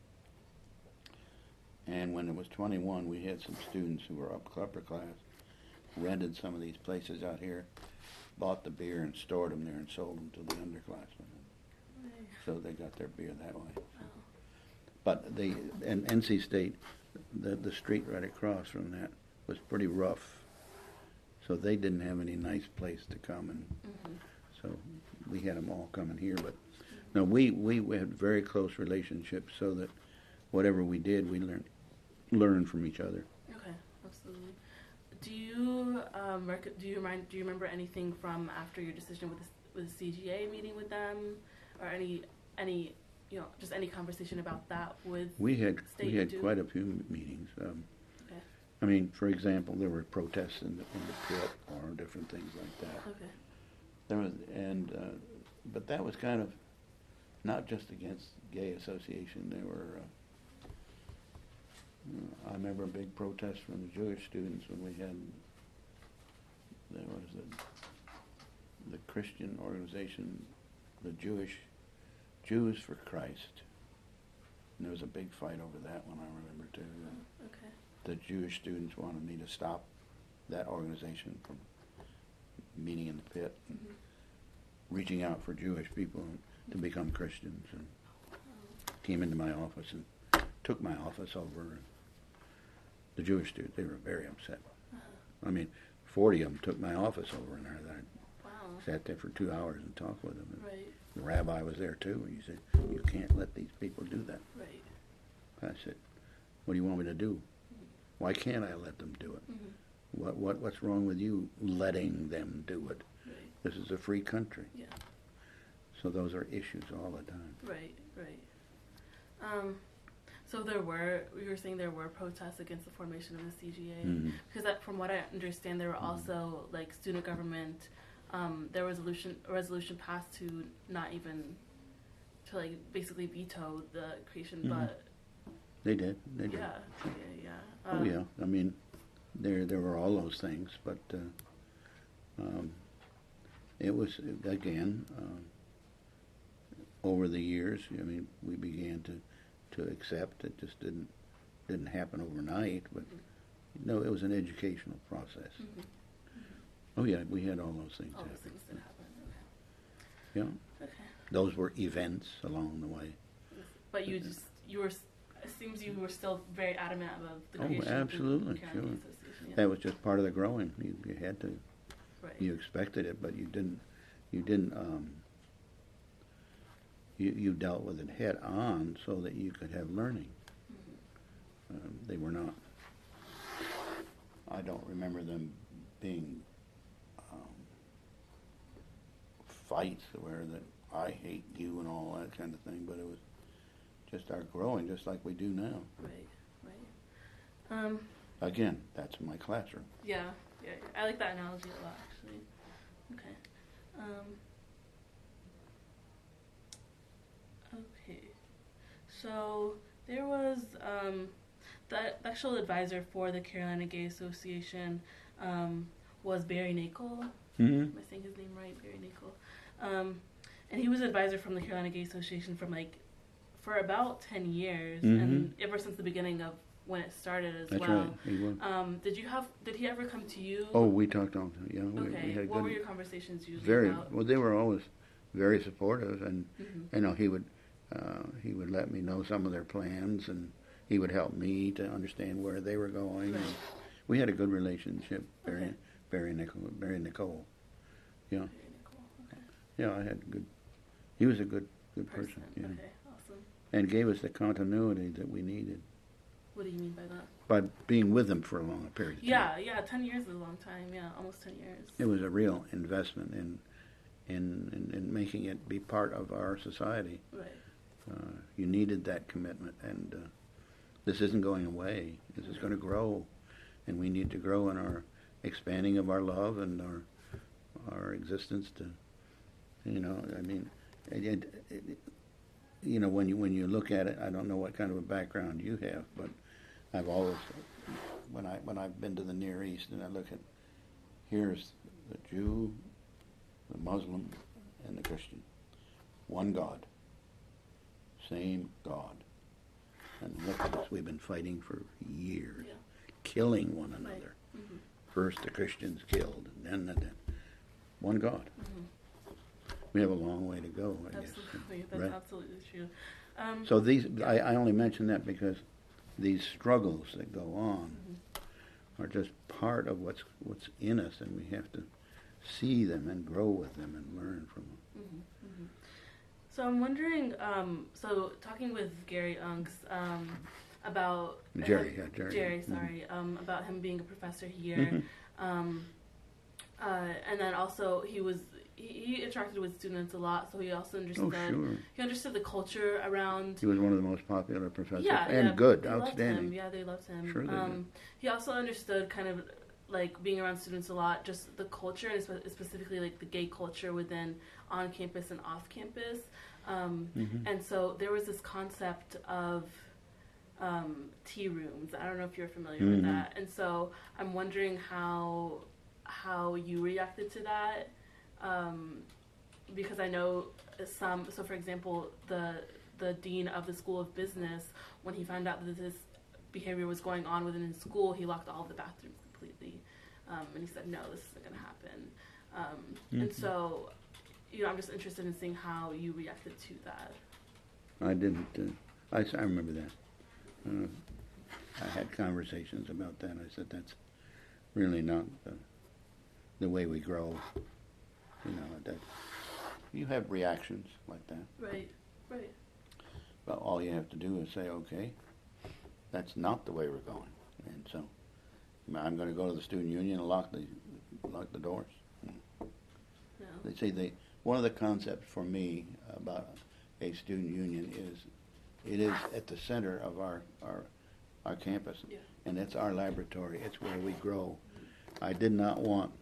And when it was twenty-one, we had some students who were up upper class, rented some of these places out here, bought the beer and stored them there and sold them to the underclassmen. So they got their beer that way. But the and N C State, the the street right across from that was pretty rough. So they didn't have any nice place to come, and Mm-hmm. so we had them all coming here. But no, we we had very close relationships, so that whatever we did, we learned learned from each other. Okay, absolutely. Do you um, rec- do you remind do you remember anything from after your decision with the, with the C G A meeting with them, or any any you know just any conversation about that with? We had we State had Duke? quite a few meetings. Um, Okay. I mean, for example, there were protests in the, in the pit or different things like that. Okay. There was, and uh, but that was kind of not just against gay association. There were. Uh, I remember a big protest from the Jewish students when we had. There was the, the Christian organization, the Jewish Jews for Christ. And there was a big fight over that one. I remember too. Okay. The Jewish students wanted me to stop that organization from meeting in the pit and reaching out for Jewish people to become Christians, and came into my office and took my office over. And the Jewish students, they were very upset. I mean, forty of them took my office over, and I Wow. sat there for two hours and talked with them. And Right. the rabbi was there too, and he said, "You can't let these people do that." Right. I said, "What do you want me to do? Why can't I let them do it? Mm-hmm. What what what's wrong with you letting them do it? Right. This is a free country." Yeah. So those are issues all the time. Right. Right. Um, so there were you were saying there were protests against the formation of the C G A Mhm. because that, from what I understand, there were Mhm. also like student government. Um, there was a resolution a resolution passed to not even to like basically veto the creation, Mhm. but They did. They did. yeah, yeah, yeah. Uh, oh yeah, I mean, there there were all those things, but uh, um, it was again uh, over the years. I mean, we began to to accept. It just didn't didn't happen overnight, but mm-hmm. no, it was an educational process. Mm-hmm. Mm-hmm. Oh yeah, we had all those things. All happen. those things did happen. Yeah. Okay. Those were events along the way. But you just you were. It seems you were still very adamant about the Oh, creation absolutely, of the Carolina sure. Association. Yeah. That was just part of the growing. You, you had to. Right. You expected it, but you didn't. You didn't. Um, you you dealt with it head on so that you could have learning. Mm-hmm. Um, they were not. I don't remember them being um, fights where that I hate you and all that kind of thing, but it was just our growing, just like we do now. Right, right. Um, Again, that's my classroom. yeah, yeah, I like that analogy a lot, actually. Okay. Um, okay. So there was um, the actual advisor for the Carolina Gay Association um, was Barry Nakel. Mm-hmm. Am I saying his name right? Barry Nakel. Um, and he was advisor from the Carolina Gay Association from like for about ten years, mm-hmm. and ever since the beginning of when it started as That's well. right. He was. Um, did you have? Did he ever come to you? Oh, we talked all the time. Yeah, we, Okay. we had What good, were your conversations usually very about? well. They were always very supportive, and Mm-hmm. you know he would uh, he would let me know some of their plans, and he would help me to understand where they were going. Right. And we had a good relationship. Barry Okay. Barry Nicole Barry Nicole. Yeah, Very cool. Okay. yeah. I had good. He was a good good person. Person. Yeah, Okay. Awesome. and gave us the continuity that we needed What do you mean by that? by being with them for a long period of time. Yeah, yeah. Ten years is a long time. Yeah, almost ten years. It was a real investment in in, in, in making it be part of our society. Right. Uh, you needed that commitment, and uh, this isn't going away. This is going to grow, and we need to grow in our expanding of our love and our our existence. To, you know, I mean, it, it, it, you know, when you when you look at it, I don't know what kind of a background you have, but I've always, when I when I've been to the Near East and I look at, here's the Jew, the Muslim, and the Christian, one God, same God, and look at us, we've been fighting for years, Yeah. killing one another. Right. Mm-hmm. First the Christians killed, and then the, the one God. Mm-hmm. We have a long way to go, I Absolutely, guess. that's Right? absolutely true. Um, So these, I, I only mention that because these struggles that go on mm-hmm. are just part of what's what's in us, and we have to see them and grow with them and learn from them. Mm-hmm, mm-hmm. So I'm wondering, um, so talking with Gary Unks um, about Jerry, him, yeah, Jerry. Jerry, Mhm. sorry, um, about him being a professor here, Mhm. um, uh, and then also he was he, he interacted with students a lot, so he also understood Oh, sure. he understood the culture around. He was one of the most popular professors, Yeah, and yeah, good, they loved outstanding. him. Yeah, they loved him. Sure they um, He also understood kind of like being around students a lot, just the culture, and spe- specifically like the gay culture within on campus and off campus. Um, Mhm. And so there was this concept of um, tea rooms. I don't know if you're familiar with Mhm. that. And so I'm wondering how how you reacted to that, um, because I know some. So for example, the the dean of the School of Business, when he found out that this behavior was going on within his school, he locked all of the bathrooms completely, um, and he said, "No, this isn't going to happen." Um, And Mhm. so, you know, I'm just interested in seeing how you reacted to that. I didn't. Uh, I, s- I remember that. Uh, I had conversations about that. I said that's really not the, the way we grow. You know, that you have reactions like that. Right, right. But all you have to do is say, okay, that's not the way we're going, and so I'm going to go to the student union and lock the lock the doors. No. They say they one of the concepts for me about a student union is it is at the center of our our, our campus, Yeah. and it's our laboratory. It's where we grow. I did not want,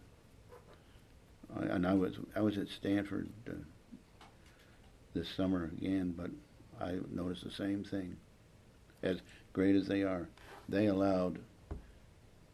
I- and I was I was at Stanford uh, this summer again, but I noticed the same thing. As great as they are, they allowed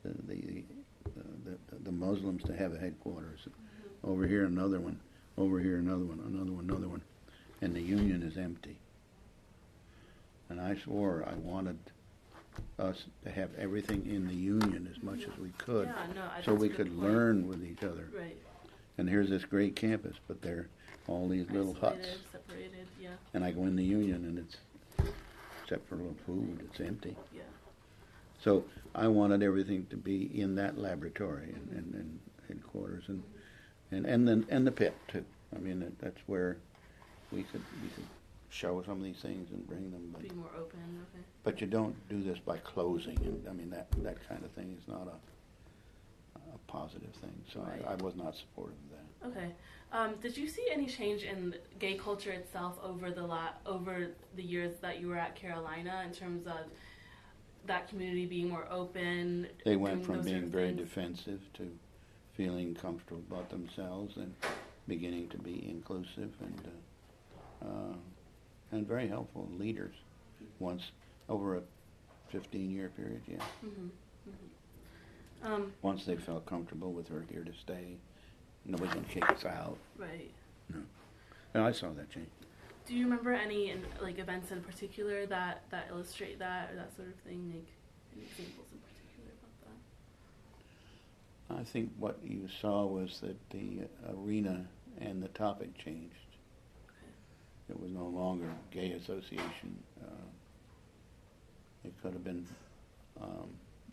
the the, the, the, the Muslims to have a headquarters. Mm-hmm. Over here another one, over here another one, another one, another one, and the union is empty. And I swore I wanted us to have everything in the union as much as we could, yeah, no, I, so we could point. learn with each other. Right. And here's this great campus, but they're all these little Isolated, huts. separated, yeah. And I go in the union, and it's, except for a little food, it's empty. Yeah. So I wanted everything to be in that laboratory and, and, and headquarters, and and and then and the pit too. I mean, that, that's where we could we could show some of these things and bring them. But, be more open. Okay. But you don't do this by closing, and I mean that that kind of thing is not a a positive thing. So Right. I, I was not supportive of that. Okay. Um, did you see any change in gay culture itself over the la- over the years that you were at Carolina in terms of that community being more open? They went doing from those being sort of very things? defensive to feeling comfortable about themselves and beginning to be inclusive and uh, uh, and very helpful leaders. Once over a fifteen-year period, yeah. Mm-hmm. Mm-hmm. Um, Once they felt comfortable with her here to stay, nobody's gonna kick us out. right. No, and I saw that change. Do you remember any in, like events in particular that, that illustrate that or that sort of thing? Like any examples in particular about that? I think what you saw was that the arena and the topic changed. Okay. It was no longer gay association. Uh, it could have been um,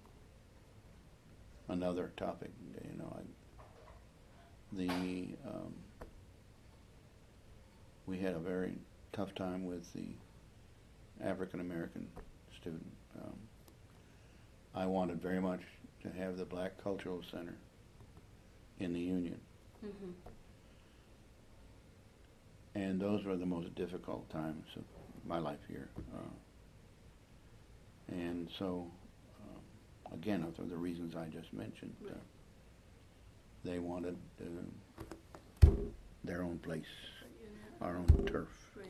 another topic. You know, I, the um, we had a very tough time with the African American student. Um, I wanted very much to have the Black Cultural Center in the union. Mm-hmm. And those were the most difficult times of my life here. Uh, and so, uh, again, for the reasons I just mentioned, uh, they wanted uh, their own place, our own turf. Right.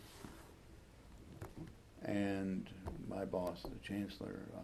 And my boss, the chancellor, um,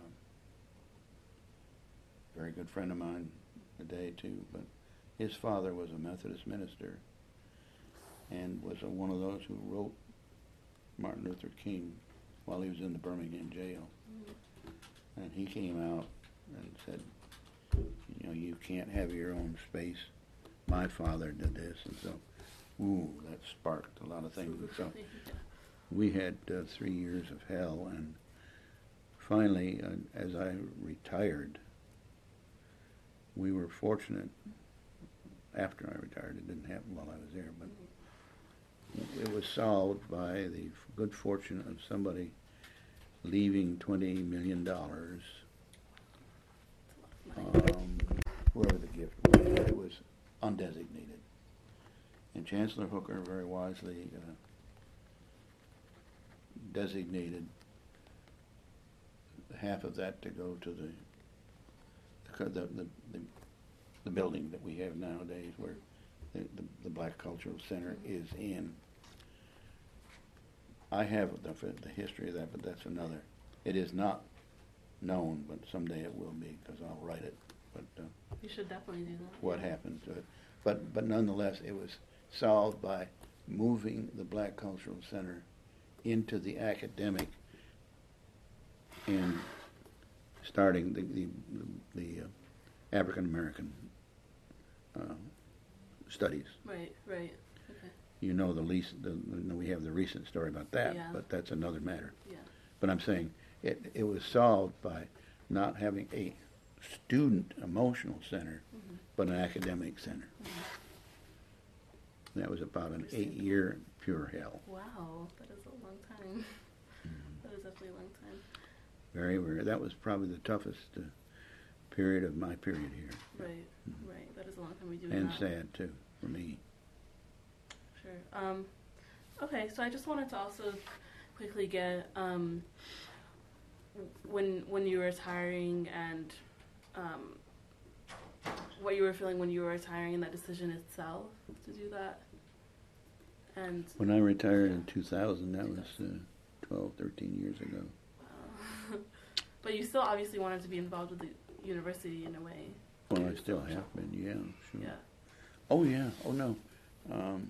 very good friend of mine today too, but his father was a Methodist minister and was a, one of those who wrote Martin Luther King while he was in the Birmingham jail. Mm-hmm. And he came out and said, you know, you can't have your own space. My father did this, and so, ooh, that sparked a lot of things. And so we had uh, three years of hell, and finally, uh, as I retired, we were fortunate. After I retired, it didn't happen while I was there, but it was solved by the good fortune of somebody leaving twenty million dollars. Um, wherever the gift was, it was undesignated. And Chancellor Hooker very wisely uh, designated half of that to go to the the, the, the, the building that we have nowadays where the, the, the Black Cultural Center is in. I have the, the history of that, but that's another. It is not known, but someday it will be because I'll write it. But uh, you should definitely do that. What happened to it? But but nonetheless, it was solved by moving the Black Cultural Center into the academic and starting the the, the uh, African American uh, studies. Right. Right. Okay. You know the least. The, the, we have the recent story about that, Yeah. but that's another matter. Yeah. But I'm saying it it was solved by not having a student emotional center, mm-hmm. but an academic center. Mm-hmm. That was about an eight-year pure hell. Wow, that is a long time. Mm-hmm. That is definitely a long time. Very, very. That was probably the toughest uh, period of my period here. Right, mm-hmm. right. That is a long time we do And that. sad too for me. Sure. Um, okay, so I just wanted to also quickly get um, when when you were retiring and um, what you were feeling when you were retiring and that decision itself to do that. And when I retired in two thousand, that was uh, twelve, thirteen years ago. Wow. But you still obviously wanted to be involved with the university in a way. Well, I still have been, yeah, sure. Yeah. Oh, yeah, oh, no. Um,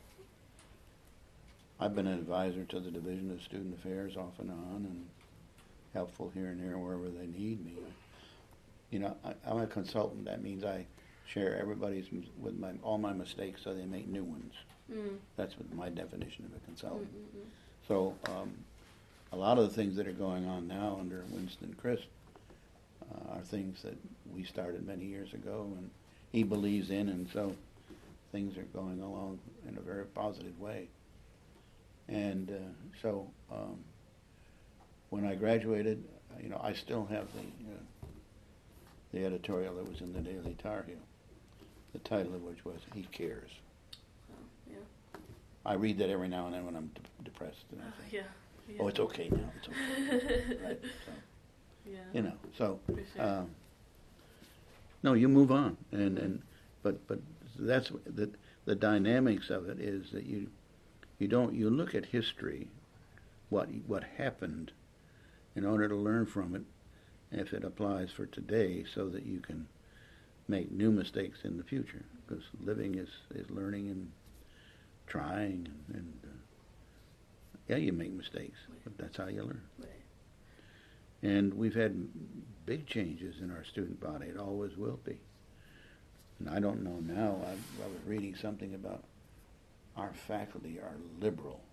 I've been an advisor to the Division of Student Affairs off and on, and helpful here and there wherever they need me. You know, I, I'm a consultant. That means I share everybody's with my all my mistakes so they make new ones. Mm. That's what my definition of a consultant. Mm-mm-mm. So um, a lot of the things that are going on now under Winston Crisp uh, are things that we started many years ago, and he believes in, and so things are going along in a very positive way. And uh, so um, when I graduated, you know, I still have the uh, the editorial that was in the Daily Tar Heel, the title of which was "He Cares." Oh, yeah. I read that every now and then when I'm de- depressed, and I uh, think, yeah, yeah. "Oh, it's okay now. It's okay." Right? So, yeah. You know, so sure. um, no, you move on, and and but but that's the the dynamics of it is that you you don't you look at history, what what happened, in order to learn from it, if it applies for today, so that you can make new mistakes in the future. Because living is, is learning and trying, and, and uh, yeah, you make mistakes, but that's how you learn. Right. And we've had big changes in our student body. It always will be. And I don't know now. I, I was reading something about our faculty are liberal.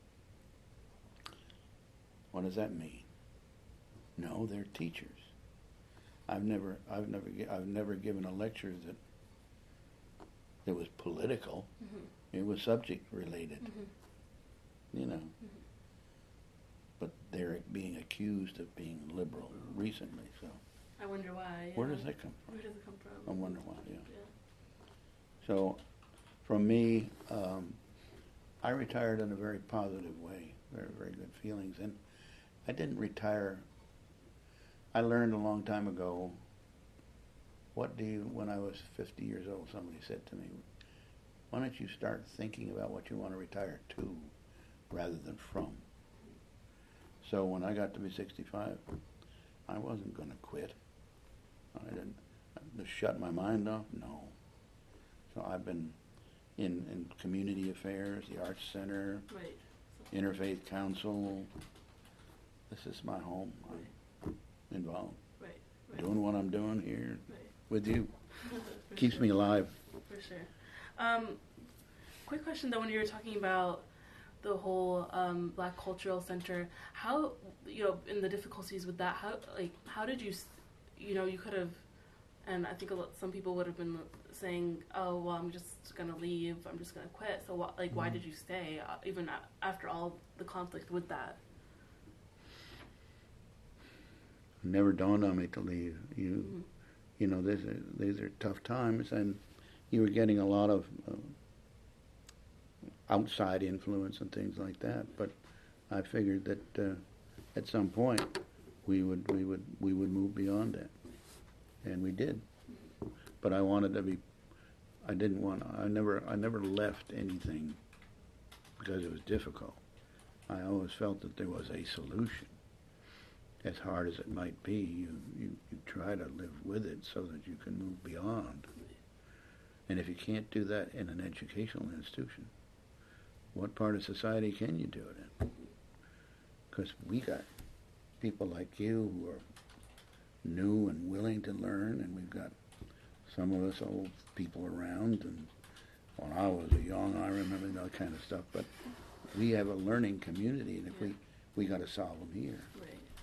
What does that mean? No, they're teachers. I've never, I've never, I've never given a lecture that that was political. Mm-hmm. It was subject related. Mm-hmm. You know. Mm-hmm. But they're being accused of being liberal recently. So. I wonder why. Yeah. Where does that come from? Where does it come from? I wonder why. Yeah. yeah. So, from me, um, I retired in a very positive way. Very, very good feelings, and I didn't retire. I learned a long time ago, what do you, when I was fifty years old, somebody said to me, why don't you start thinking about what you want to retire to rather than from? So when I got to be sixty-five, I wasn't going to quit. I didn't just shut my mind off, no. So I've been in, in community affairs, the Arts Center, right. Interfaith Council. This is my home. Right. I'm involved. Right. Right. Doing what I'm doing here right. with you. Keeps sure. me alive. For sure. Um, quick question though, when you were talking about the whole um, Black Cultural Center, how, you know, in the difficulties with that, how, like, how did you, you know, you could have, and I think a lot, some people would have been saying, oh, well, I'm just going to leave, I'm just going to quit, so, wh- like, mm-hmm. why did you stay, uh, even a- after all the conflict with that? Never dawned on me to leave. You, mm-hmm. you know, these are, these are tough times, and you were getting a lot of uh, outside influence and things like that. But I figured that uh, at some point we would we would we would move beyond that, and we did. But I wanted to be. I didn't want. I never. I never left anything because it was difficult. I always felt that there was a solution. As hard as it might be, you, you, you try to live with it so that you can move beyond. And if you can't do that in an educational institution, what part of society can you do it in? Because we got people like you who are new and willing to learn, and we've got some of us old people around, and when I was young, I remember that kind of stuff, but we have a learning community, and if yeah. we, we got to solve them here. Right.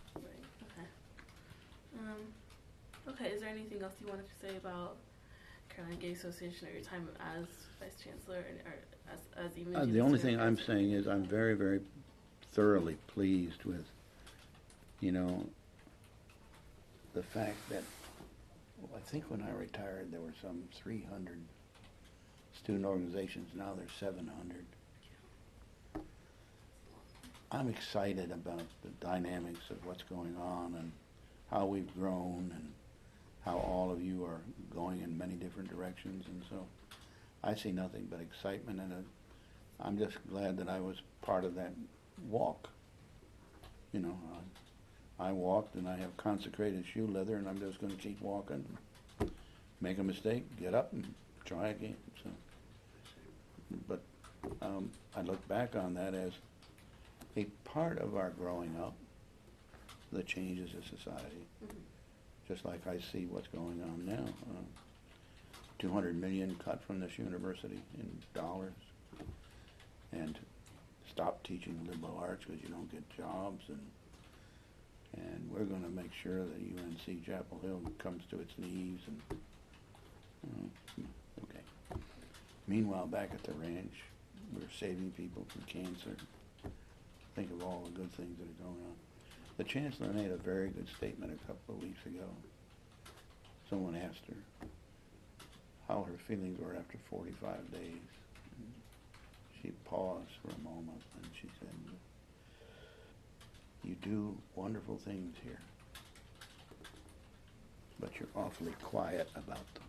Um, okay, is there anything else you wanted to say about Carolina Gay Association or your time as Vice Chancellor and, or as, as even uh, the only thing I'm saying is I'm very, very thoroughly pleased with, you know, the fact that, well, I think when I retired there were some three hundred student organizations. Now there's seven hundred. I'm excited about the dynamics of what's going on and how we've grown and how all of you are going in many different directions, and so I see nothing but excitement, and a, I'm just glad that I was part of that walk. You know, I walked and I have consecrated shoe leather, and I'm just going to keep walking. Make a mistake, get up and try again. So, but um, I look back on that as a part of our growing up, the changes of society. Mm-hmm. Just like I see what's going on now. Uh, two hundred million cut from this university in dollars, and stop teaching liberal arts because you don't get jobs, and and we're going to make sure that U N C Chapel Hill comes to its knees. And uh, okay. Meanwhile, back at the ranch, we're saving people from cancer. Think of all the good things that are going on. The chancellor made a very good statement a couple of weeks ago. Someone asked her how her feelings were after forty-five days. And she paused for a moment and she said, "You do wonderful things here, but you're awfully quiet about them."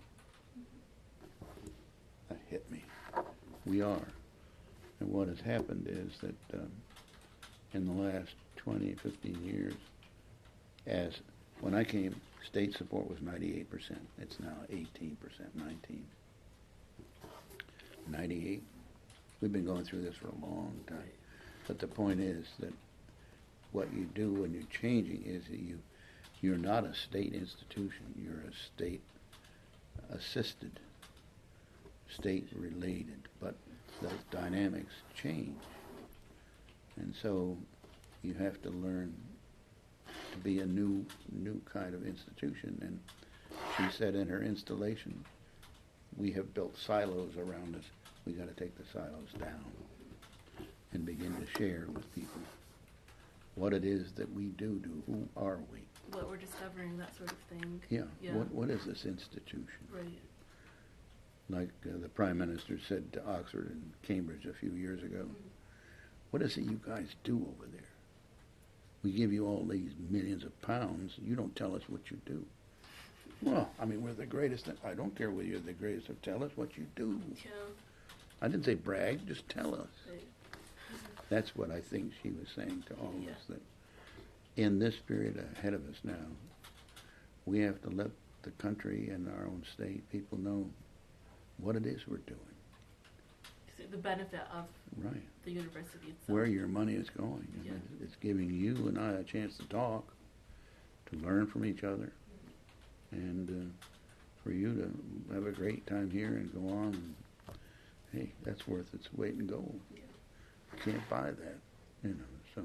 That hit me. We are. And what has happened is that um, in the last twenty, fifteen years, as when I came, state support was ninety-eight percent. It's now eighteen percent, nineteen. ninety-eight. We've been going through this for a long time. But the point is that what you do when you're changing is that you, you're not a state institution. You're a state-assisted, state-related, but those dynamics change. And so you have to learn to be a new new kind of institution. And she said in her installation, we have built silos around us. We got to take the silos down and begin to share with people what it is that we do do. Who are we? What we're discovering, that sort of thing. Yeah. yeah. What What is this institution? Right. Like uh, the Prime Minister said to Oxford and Cambridge a few years ago, mm-hmm. What is it you guys do over there? We give you all these millions of pounds. You don't tell us what you do. Well, I mean, we're the greatest. I don't care whether you're the greatest. Tell us what you do. Yeah. I didn't say brag. Just tell us. Right. That's what I think she was saying to all yeah. of us, that in this period ahead of us now, we have to let the country and our own state people know what it is we're doing. The benefit of right. the university itself. Where your money is going. Yeah. It's giving you and I a chance to talk, to learn from each other, and uh, for you to have a great time here and go on. And, hey, that's worth its weight in gold. Yeah. You can't buy that, you know. So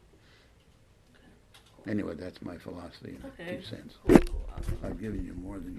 okay. anyway, that's my philosophy in okay. two cents. Cool, cool. Awesome. I've given you more than you